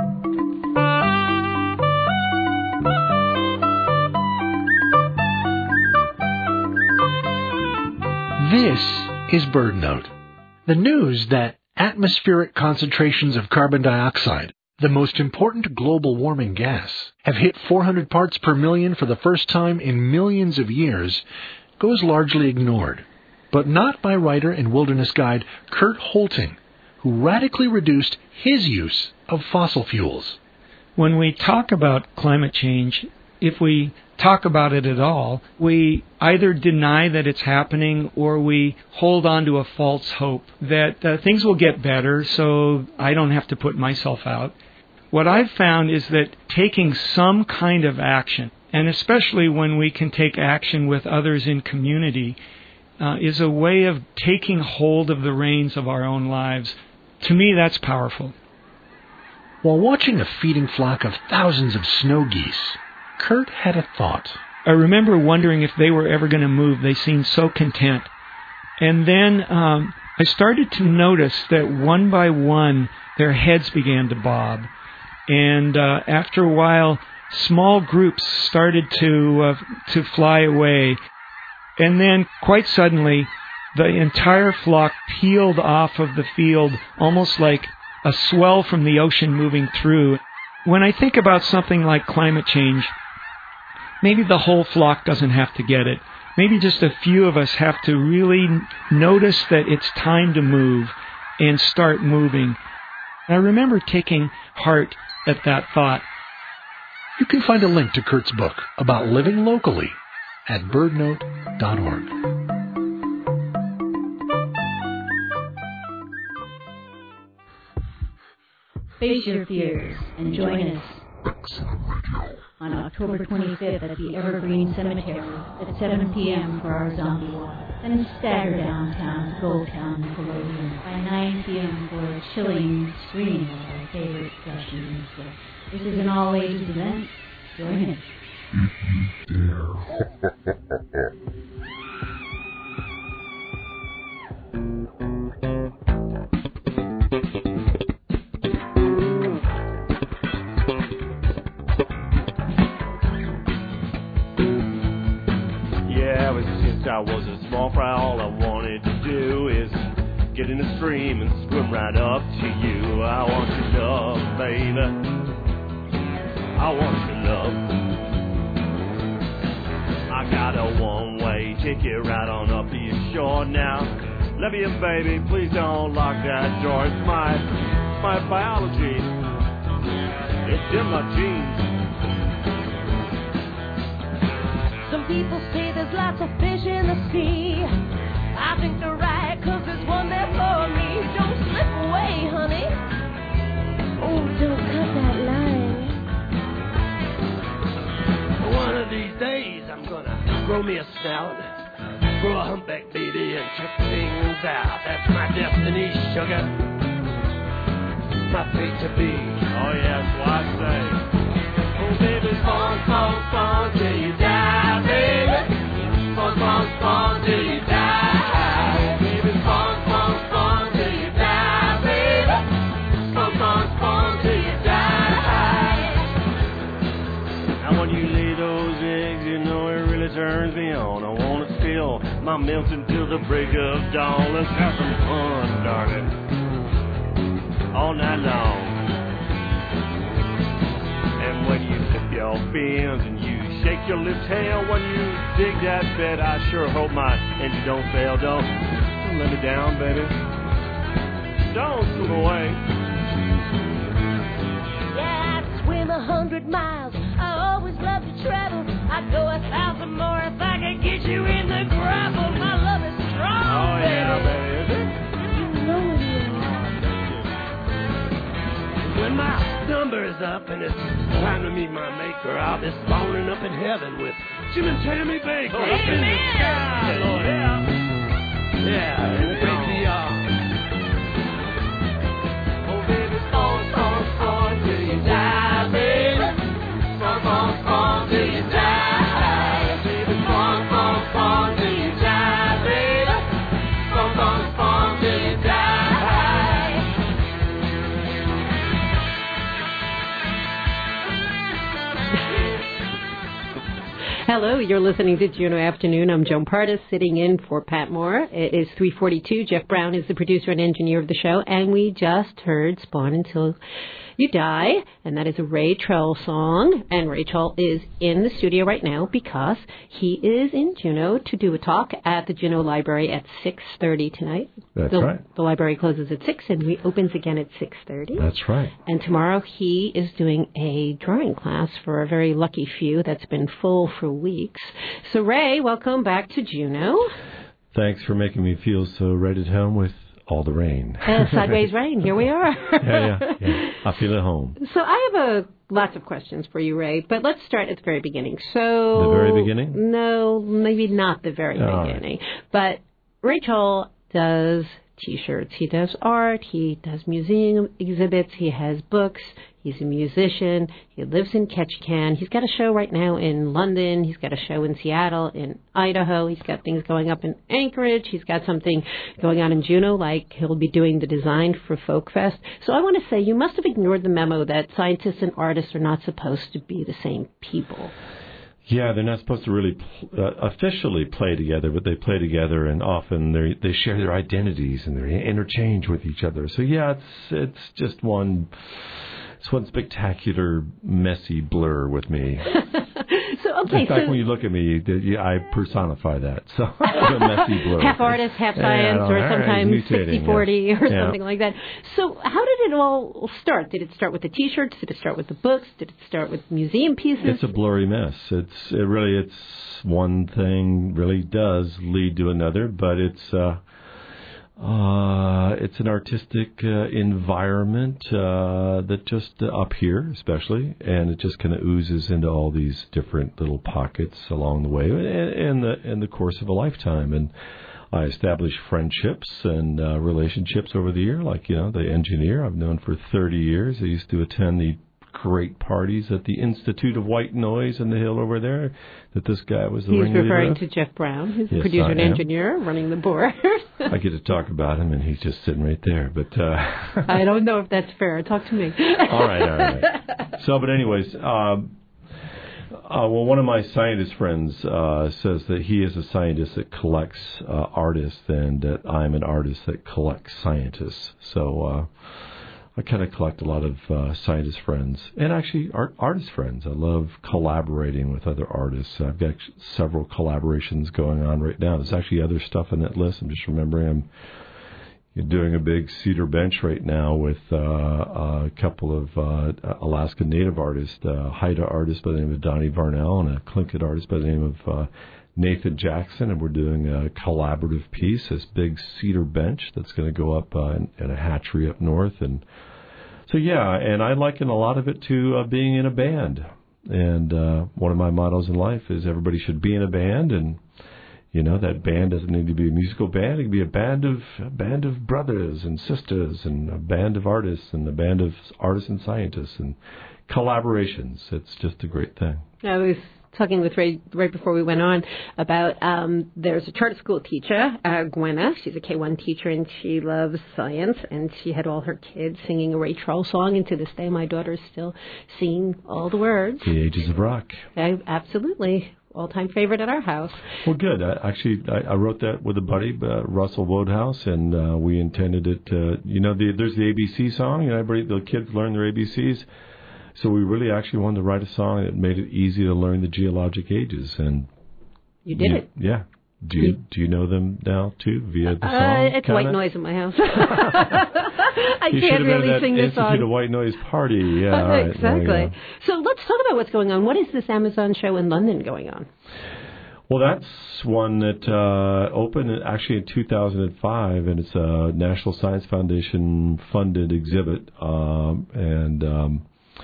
This is Bird Note, the news that atmospheric concentrations of carbon dioxide, the most important global warming gas, have hit four hundred parts per million for the first time in millions of years, goes largely ignored. But not by writer and wilderness guide Kurt Holting, who radically reduced his use of fossil fuels. When we talk about climate change, if we talk about it at all, we either deny that it's happening or we hold on to a false hope that uh, things will get better so I don't have to put myself out. What I've found is that taking some kind of action, and especially when we can take action with others in community, uh, is a way of taking hold of the reins of our own lives. To me, that's powerful. While watching a feeding flock of thousands of snow geese, Kurt had a thought. I remember wondering if they were ever going to move. They seemed so content. And then um, I started to notice that one by one, their heads began to bob. And uh, after a while, small groups started to uh, to fly away. And then, quite suddenly, the entire flock peeled off of the field, almost like a swell from the ocean moving through. When I think about something like climate change, maybe the whole flock doesn't have to get it. Maybe just a few of us have to really notice that it's time to move and start moving. I remember taking heart at that thought. You can find a link to Kurt's book about living locally at birdnote dot org. Face your fears and join us on October twenty-fifth at the Evergreen Cemetery at seven p.m. for our zombie walk. Then stagger downtown to Gold Town Nickelodeon by nine p.m. for a chilling screening of our favorite Russian music. This is an all-ages event. Join us. Yeah, ever since I was a small fry, all I wanted to do is get in the stream and swim right up to you. I want your love, baby. I want your love. I got a one-way ticket right on up to your shore now. Let me in, baby. Please don't lock that door. It's my, my biology. It's in my genes. people say there's lots of fish in the sea. I think they're right, cause there's one there for me. Don't slip away, honey. Oh, don't cut that line. One of these days, I'm gonna grow me a snout, grow a humpback baby, and check things out. That's my destiny, sugar. My fate to be. Oh, yes, well, I say. Oh, baby, spawn, spawn, spawn till you die, baby. Spawn, spawn, spawn till you die. Baby, spawn, spawn, spawn till you die, baby. Spawn, spawn, spawn till you die. Now when you lay those eggs, you know it really turns me on. I wanna spill my milk until the break of dawn. Let's have some fun, darling, all night long. And when you tip your fins and you shake your left tail when you dig that bed, I sure hope my engine don't fail. Don't, don't let me down, baby. Don't slip away. Yeah, I'd swim a hundred miles. I always love to travel. I'd go a thousand more if I could get you in the gravel. My love is strong, Oh, baby. yeah, baby, is it? You know it is. When my number's up and it's time to meet my maker, I'll be spawning up in heaven with Jim and Tammy Baker. Hey, up in the man. sky, Lord, yeah. Yeah, and the great D R. Oh, baby, spawn, spawn, spawn till you die, baby. Spawn, spawn, spawn till you die. Baby, spawn, spawn, spawn till you die, baby. Spawn, spawn, spawn till you die. Hello, you're listening to Juno Afternoon. I'm Joan Pardis, sitting in for Pat Moore. It is three forty-two. Jeff Brown is the producer and engineer of the show, and we just heard Spawn Until You Die, and that is a Ray Trell song. And Ray Trell is in the studio right now because he is in Juneau to do a talk at the Juneau Library at six thirty tonight. That's the, right. The library closes at six and reopens again at six thirty. That's right. And tomorrow he is doing a drawing class for a very lucky few that's been full for weeks. So, Ray, welcome back to Juneau. Thanks for making me feel so right at home with all the rain. Uh, sideways rain. Here we are. yeah, yeah, yeah. I feel at home. So I have a lots of questions for you, Ray, but let's start at the very beginning. So The very beginning? No, maybe not the very All beginning. But Rachel does T-shirts. He does art. He does museum exhibits. He has books. He's a musician. He lives in Ketchikan. He's got a show right now in London. He's got a show in Seattle, in Idaho. He's got things going up in Anchorage. He's got something going on in Juneau, like he'll be doing the design for Folk Fest. So I want to say you must have ignored the memo that scientists and artists are not supposed to be the same people. Yeah, they're not supposed to really uh, officially play together, but they play together, and often they they share their identities and they interchange with each other. So yeah, it's it's just one it's one spectacular messy blur with me. So okay, in fact, so when you look at me, you, you, I personify that. So it's a messy blur. half artist, half science, yeah, or right, sometimes sixty forty yeah. or yeah. something like that. So how did it all start? Did it start with the T-shirts? Did it start with the books? Did it start with museum pieces? It's a blurry mess. It's it really it's one thing really does lead to another, but it's uh, uh, it's an artistic uh, environment uh, that just uh, up here especially, and it just kind of oozes into all these different little pockets along the way, in, in the in the course of a lifetime. And I established friendships and uh, relationships over the year, like, you know, the engineer I've known for thirty years. I used to attend the great parties at the Institute of White Noise in the hill over there that this guy was the He's ringleader referring of. to Jeff Brown, who's the Yes, producer I and am. engineer running the board. I get to talk about him, and he's just sitting right there. But uh, I don't know if that's fair. Talk to me. all right, all right. So, but anyways, uh, uh, well, one of my scientist friends uh, says that he is a scientist that collects uh, artists, and that I'm an artist that collects scientists. So uh, I kind of collect a lot of uh, scientist friends, and actually art, artist friends. I love collaborating with other artists. I've got several collaborations going on right now. There's actually other stuff on that list. I'm just remembering I'm doing a big cedar bench right now with uh, a couple of uh, Alaska Native artists, a Haida artist by the name of Donnie Varnell and a Tlingit artist by the name of uh, Nathan Jackson, and we're doing a collaborative piece, this big cedar bench that's going to go up uh, in, in a hatchery up north. And so, yeah, and I liken a lot of it to uh, being in a band. And uh, one of my mottos in life is everybody should be in a band, and you know, that band doesn't need to be a musical band. It can be a band of a band of brothers and sisters, and a band of artists, and a band of artists and scientists, and collaborations. It's just a great thing. I was talking with Ray right before we went on about um, there's a charter school teacher, uh, Gwenna. She's a K one teacher, and she loves science, and she had all her kids singing a Ray Charles song, and to this day my daughter is still singing all the words. The Ages of Rock. I, absolutely. All-time favorite at our house. Well, good. I, actually, I, I wrote that with a buddy, uh, Russell Wodehouse, and uh, we intended it to, you know, the, there's the A B C song, you know, everybody, the kids learn their A B Cs. So we really actually wanted to write a song that made it easy to learn the geologic ages. And you did you, it. Yeah. Do you, do you know them now, too, via the song? Uh, it's kinda? white noise in my house. I you can't really that sing this Institute song. of White Noise party. Yeah, all right, exactly. So let's talk about what's going on. What is this Amazon show in London going on? Well, that's one that uh, opened actually in two thousand five, and it's a National Science Foundation funded exhibit, um, and um,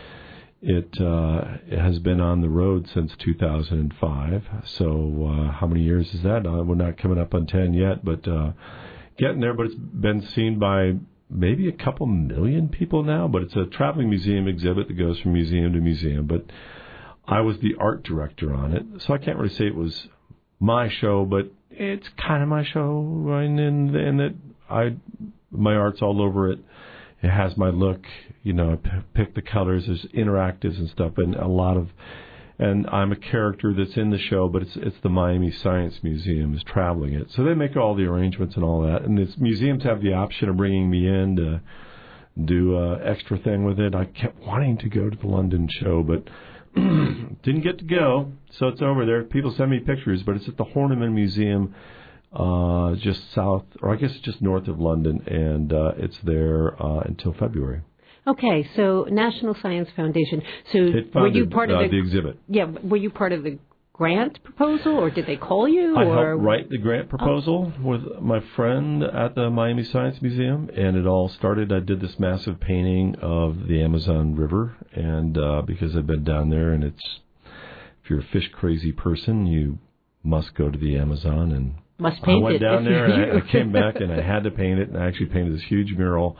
it, uh, it has been on the road since two thousand five. So uh, how many years is that? Uh, we're not coming up on ten yet, but uh, getting there. But it's been seen by maybe a couple million people now. But it's a traveling museum exhibit that goes from museum to museum. But I was the art director on it, so I can't really say it was my show, but it's kind of my show, and in, in that I my art's all over it. It has my look, you know. I p- pick the colors. There's interactives and stuff, and a lot of, and I'm a character that's in the show, but it's it's the Miami Science Museum is traveling it, so they make all the arrangements and all that. And these museums have the option of bringing me in to do a extra thing with it. I kept wanting to go to the London show, but didn't get to go, so it's over there. People send me pictures, but it's at the Horniman Museum, uh, just south, or I guess just north of London, and uh, it's there uh, until February. Okay, so National Science Foundation. So it funded, were you part of uh, the, the exhibit? Yeah, were you part of the grant proposal, or did they call you? I or? helped write the grant proposal oh. with my friend at the Miami Science Museum, and it all started, I did this massive painting of the Amazon River, and uh, because I've been down there, and it's, if you're a fish crazy person, you must go to the Amazon, and must paint I went it down there, and I, you. I came back, and I had to paint it, and I actually painted this huge mural,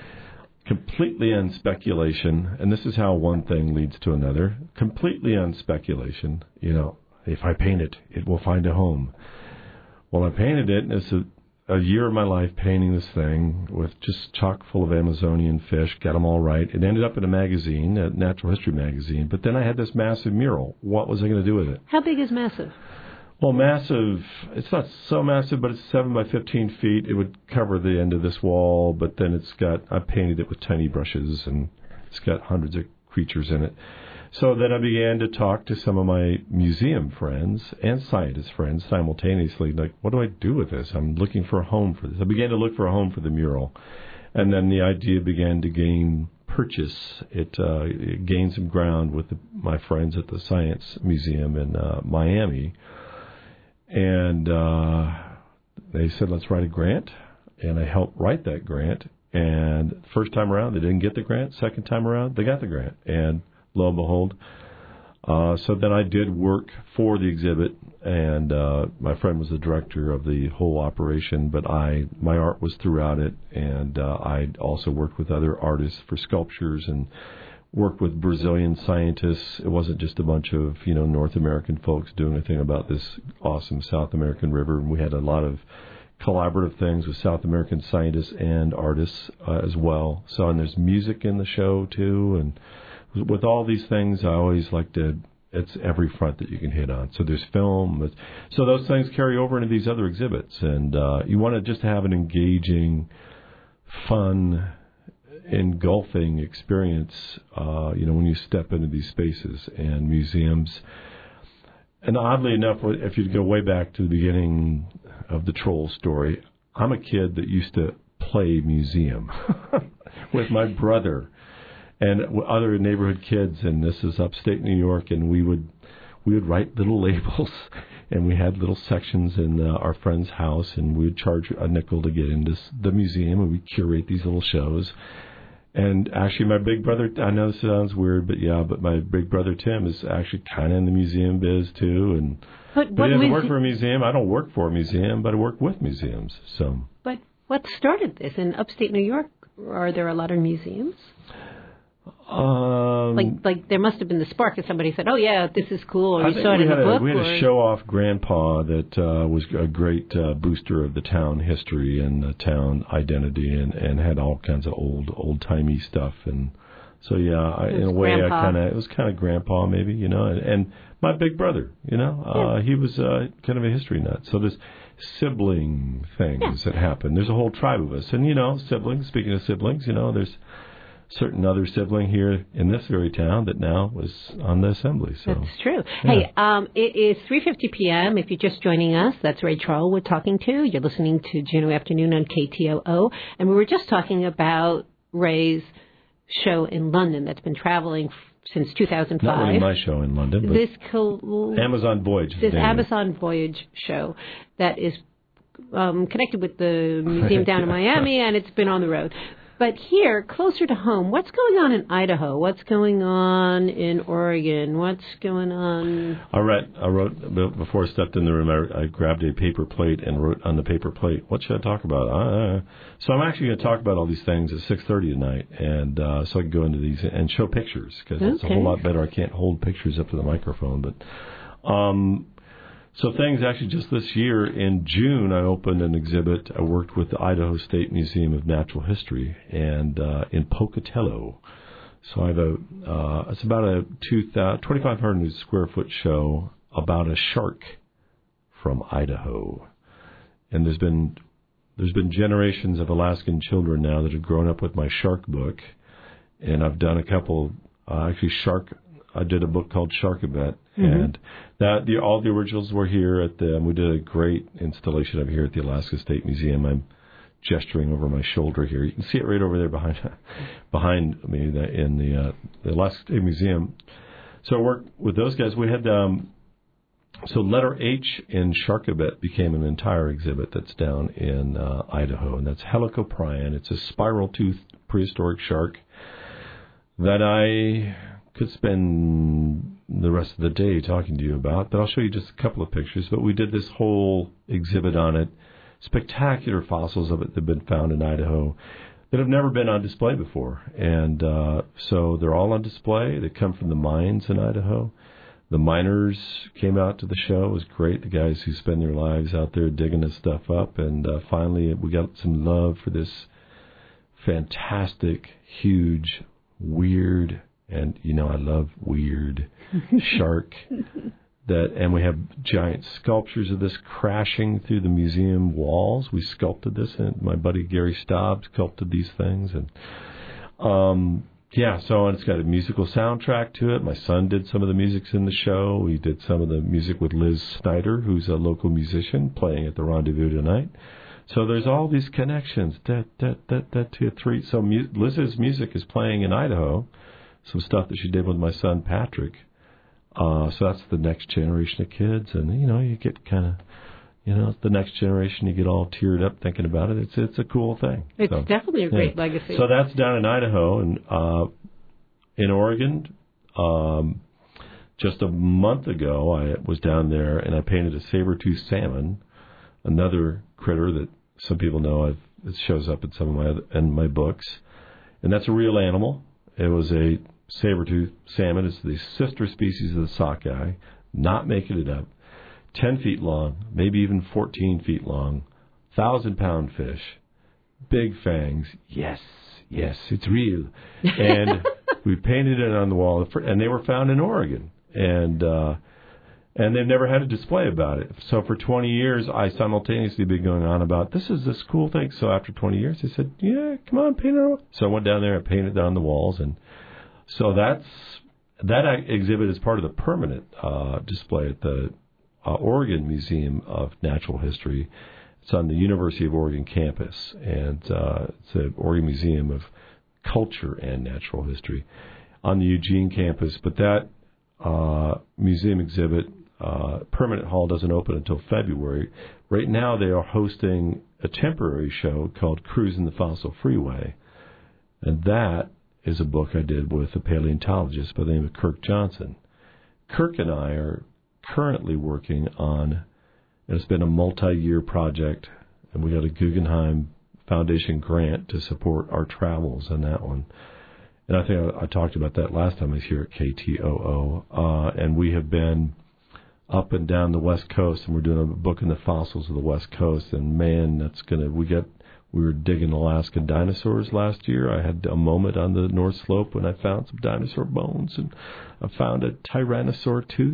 completely on speculation, and this is how one thing leads to another, completely on speculation. You know, if I paint it, it will find a home. Well, I painted it, and it's a, a year of my life painting this thing with just chock full of Amazonian fish, got them all right. It ended up in a magazine, a natural history magazine, but then I had this massive mural. What was I going to do with it? How big is massive? Well, massive, it's not so massive, but it's seven by fifteen feet. It would cover the end of this wall, but then it's got, I painted it with tiny brushes, and it's got hundreds of creatures in it. So then I began to talk to some of my museum friends and scientist friends simultaneously, like, what do I do with this? I'm looking for a home for this. I began to look for a home for the mural, and then the idea began to gain purchase. It, uh, it gained some ground with the, my friends at the Science Museum in uh, Miami. And uh, they said, let's write a grant. And I helped write that grant. And first time around, they didn't get the grant. Second time around, they got the grant. And lo and behold. Uh, so then I did work for the exhibit. And uh, my friend was the director of the whole operation. But I, my art was throughout it. And uh, I also worked with other artists for sculptures and worked with Brazilian scientists. It wasn't just a bunch of, you know, North American folks doing a thing about this awesome South American river. We had a lot of collaborative things with South American scientists and artists uh, as well. So, and there's music in the show too. And with all these things, I always like to, it's every front that you can hit on. So there's film. So those things carry over into these other exhibits. And uh, you want to just have an engaging, fun, engulfing experience, uh, you know, when you step into these spaces and museums. And oddly enough, if you go way back to the beginning of the troll story, I'm a kid that used to play museum with my brother and other neighborhood kids, and this is upstate New York, and we would we would write little labels, and we had little sections in uh, our friend's house, and we would charge a nickel to get into the museum, and we curate these little shows. And actually, my big brother, I know this sounds weird, but yeah, but my big brother Tim is actually kind of in the museum biz too, and but, but he doesn't work muse- for a museum. I don't work for a museum, but I work with museums. So. But what started this in upstate New York? Are there a lot of museums? Um, like, like there must have been the spark, and somebody said, "Oh yeah, this is cool," or I you think saw it we in had a a, book. we had or... a show-off grandpa that uh, was a great uh, booster of the town history and the town identity, and, and had all kinds of old old-timey stuff. And so, yeah, I, in a way, grandpa. I kind of it was kind of grandpa maybe, you know, and, and my big brother, you know, uh, yeah. he was uh, kind of a history nut. So there's sibling things yeah. that happen. There's a whole tribe of us, and you know, siblings. Speaking of siblings, you know, there's certain other sibling here in this very town that now was on the assembly. So that's true. Yeah. Hey, um, it is three fifty p.m. If you're just joining us, that's Ray Charles we're talking to. You're listening to Juneau Afternoon on K T O O, and we were just talking about Ray's show in London that's been traveling f- since two thousand five. Not really my show in London, but this col- Amazon Voyage. This Amazon Voyage show that is um, connected with the museum down in Miami, and it's been on the road. But here, closer to home, what's going on in Idaho? What's going on in Oregon? What's going on? I read, I wrote, before I stepped in the room, I, I grabbed a paper plate and wrote on the paper plate, what should I talk about? Uh, so I'm actually going to talk about all these things at six thirty tonight, and uh, so I can go into these and show pictures, because okay. It's a whole lot better. I can't hold pictures up to the microphone, but... Um, So things actually just this year, in June, I opened an exhibit. I worked with the Idaho State Museum of Natural History and uh, in Pocatello. So I have a, uh, it's about a twenty-five hundred square foot show about a shark from Idaho. And there's been, there's been generations of Alaskan children now that have grown up with my shark book. And I've done a couple, uh, actually shark I did a book called Sharkabet, mm-hmm. and that the, all the originals were here at the. We did a great installation of it here at the Alaska State Museum. I'm gesturing over my shoulder here. You can see it right over there behind behind me in the, uh, the Alaska State Museum. So I worked with those guys. We had um, so letter H in Sharkabet became an entire exhibit that's down in uh, Idaho, and that's Helicoprion. It's a spiral-toothed prehistoric shark that I could spend the rest of the day talking to you about, but I'll show you just a couple of pictures. But we did this whole exhibit on it. Spectacular fossils of it that have been found in Idaho that have never been on display before. And uh, so they're all on display. They come from the mines in Idaho. The miners came out to the show. It was great, the guys who spend their lives out there digging this stuff up. And uh, finally, we got some love for this fantastic, huge, weird, and, you know, I love weird shark. That, and we have giant sculptures of this crashing through the museum walls. We sculpted this, and my buddy Gary Staub sculpted these things. And, um, yeah, so it's got a musical soundtrack to it. My son did some of the music in the show. We did some of the music with Liz Snyder, who's a local musician, playing at the Rendezvous tonight. So there's all these connections. Da, da, da, da, two, three. So mu- Liz's music is playing in Idaho. Some stuff that she did with my son Patrick. Uh, so that's the next generation of kids, and you know, you get kind of, you know, the next generation. You get all teared up thinking about it. It's it's a cool thing. It's so, definitely a great yeah. legacy. So that's down in Idaho, and uh, in Oregon. Um, just a month ago, I was down there and I painted a saber-toothed salmon, another critter that some people know. I've, it shows up in some of my other, in my books, and that's a real animal. It was a saber-toothed salmon. It's the sister species of the sockeye, not making it up. Ten feet long, maybe even fourteen feet long, thousand-pound fish, big fangs. Yes, yes, it's real. And we painted it on the wall, and they were found in Oregon. And uh, and they've never had a display about it. So for twenty years, I simultaneously been going on about, this is this cool thing. So after twenty years, they said, yeah, come on, paint it on. So I went down there and painted it on the walls. And so that's that exhibit is part of the permanent uh, display at the uh, Oregon Museum of Natural History. It's on the University of Oregon campus, and uh, it's the Oregon Museum of Culture and Natural History on the Eugene campus. But that uh, museum exhibit, uh, permanent hall, doesn't open until February. Right now they are hosting a temporary show called Cruising the Fossil Freeway, and that is a book I did with a paleontologist by the name of Kirk Johnson. Kirk and I are currently working on, and it's been a multi-year project, and we got a Guggenheim Foundation grant to support our travels on that one. And I think I, I talked about that last time I was here at K T O O. Uh, and we have been up and down the West Coast, and we're doing a book in the fossils of the West Coast. And man, that's gonna we got we were digging Alaska dinosaurs last year. I had a moment on the North Slope when I found some dinosaur bones, and I found a tyrannosaur tooth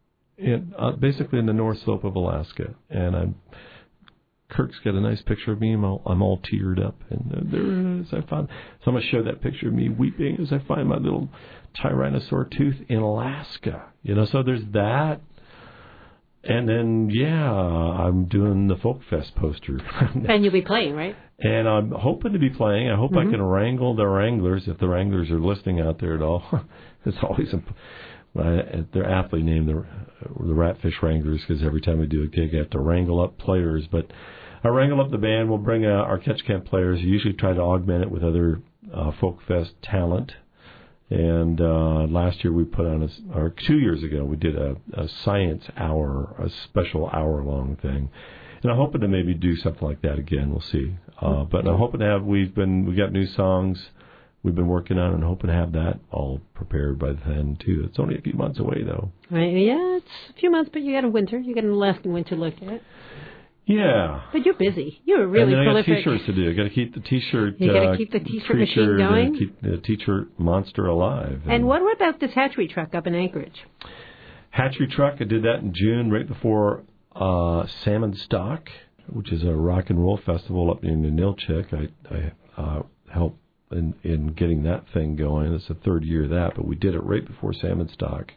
in uh, basically in the North Slope of Alaska. And I'm Kirk's got a nice picture of me. I'm all, I'm all teared up, and uh, there it is. I found. So I'm gonna show that picture of me weeping as I find my little tyrannosaur tooth in Alaska. You know, so there's that. And then, yeah, I'm doing the Folk Fest poster. And you'll be playing, right? And I'm hoping to be playing. I hope mm-hmm. I can wrangle the Wranglers, if the Wranglers are listening out there at all. It's always a, uh, their aptly named the, the Ratfish Wranglers, because every time we do a gig, I have to wrangle up players. But I wrangle up the band. We'll bring uh, our Catch Camp players. We usually try to augment it with other uh, Folk Fest talent. And uh, last year we put on, a, or two years ago, we did a, a science hour, a special hour-long thing. And I'm hoping to maybe do something like that again. We'll see. Uh, but I'm hoping to have, we've been, we got new songs we've been working on, and hoping to have that all prepared by then, too. It's only a few months away, though. Right, yeah, it's a few months, but you got a winter. You got an Alaskan winter look at. Yeah. But you're busy. You're really and then prolific. I got T-shirts to do. I got to keep the T-shirt. You got to uh, keep the T-shirt creature, machine going. Uh, keep the T-shirt monster alive. And, and what about this hatchery truck up in Anchorage? Hatchery truck. I did that in June, right before uh, Salmon Stock, which is a rock and roll festival up in Ninilchik. I, I uh, helped in, in getting that thing going. It's the third year of that, but we did it right before Salmon Stock.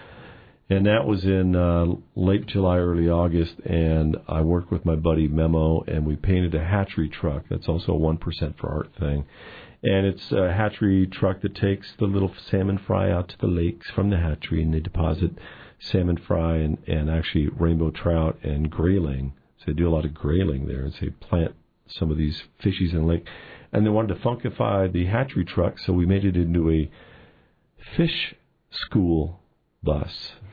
And that was in uh, late July, early August, and I worked with my buddy Memo, and we painted a hatchery truck. That's also a one percent for art thing. And it's a hatchery truck that takes the little salmon fry out to the lakes from the hatchery, and they deposit salmon fry and, and actually rainbow trout and grayling. So they do a lot of grayling there, and so they plant some of these fishies in the lake. And they wanted to funkify the hatchery truck, so we made it into a fish school bus.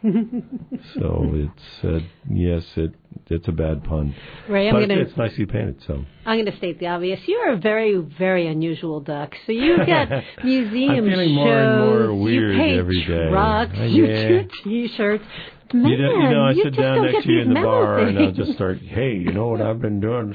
So it's uh, yes, it it's a bad pun. Ray, I'm but gonna, it's nicely painted. So I'm going to state the obvious. You're a very, very unusual duck. So you've got museum I'm feeling shows. more and more weird you paint every day. trucks. Uh, You yeah. do T-shirts. Man, you, know, you know, I you sit just down don't next get to you in the these bar, memo and I'll things. just start. Hey, you know what I've been doing?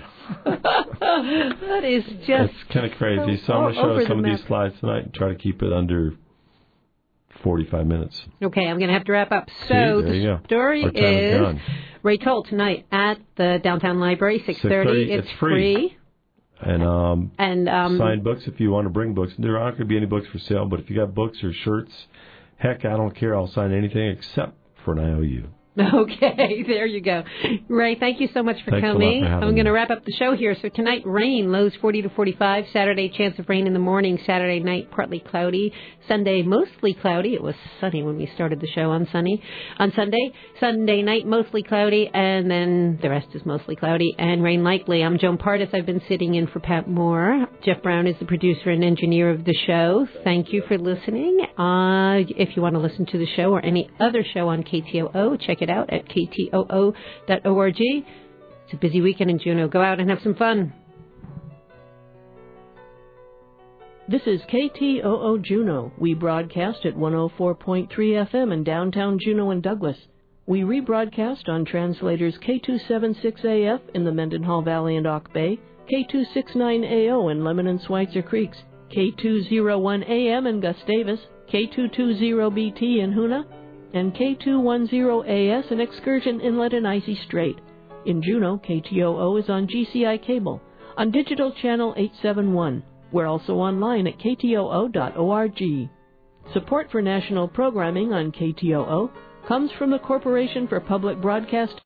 That is just It's kind of crazy. So all I'm going to over show some the of map. these slides tonight and try to keep it under forty-five minutes. Okay, I'm going to have to wrap up. See, So there the you go. story Our time is is gone. Ray Toll tonight at the Downtown Library, six thirty. It's, it's free. And um, And um, sign books if you want to bring books. There aren't going to be any books for sale, but if you got books or shirts, heck, I don't care. I'll sign anything except for an I O U. Okay, there you go. Ray, thank you so much for Thanks a lot coming. for having I'm going to me. wrap up the show here. So tonight, rain, lows forty to forty-five. Saturday, chance of rain in the morning. Saturday night, partly cloudy. Sunday, mostly cloudy. It was sunny when we started the show on sunny. On Sunday, Sunday night, mostly cloudy, and then the rest is mostly cloudy and rain likely. I'm Joan Pardis. I've been sitting in for Pat Moore. Jeff Brown is the producer and engineer of the show. Thank you for listening. Uh, if you want to listen to the show or any other show on K T O O, check it out at K T O O dot org. It's a busy weekend in Juneau. Go out and have some fun. This is K T O O Juneau. We broadcast at one oh four point three F M in downtown Juneau and Douglas. We rebroadcast on translators K two seventy-six A F in the Mendenhall Valley and Auk Bay, K two sixty-nine A O in Lemon and Schweitzer Creeks, K two oh one A M in Gustavus, K two twenty B T in Hoona, and K two ten A S in Excursion Inlet and Icy Strait. In Juneau, K T O O is on G C I Cable, on Digital Channel eight seventy-one. We're also online at K T O O dot org. Support for national programming on K T O O comes from the Corporation for Public Broadcasting.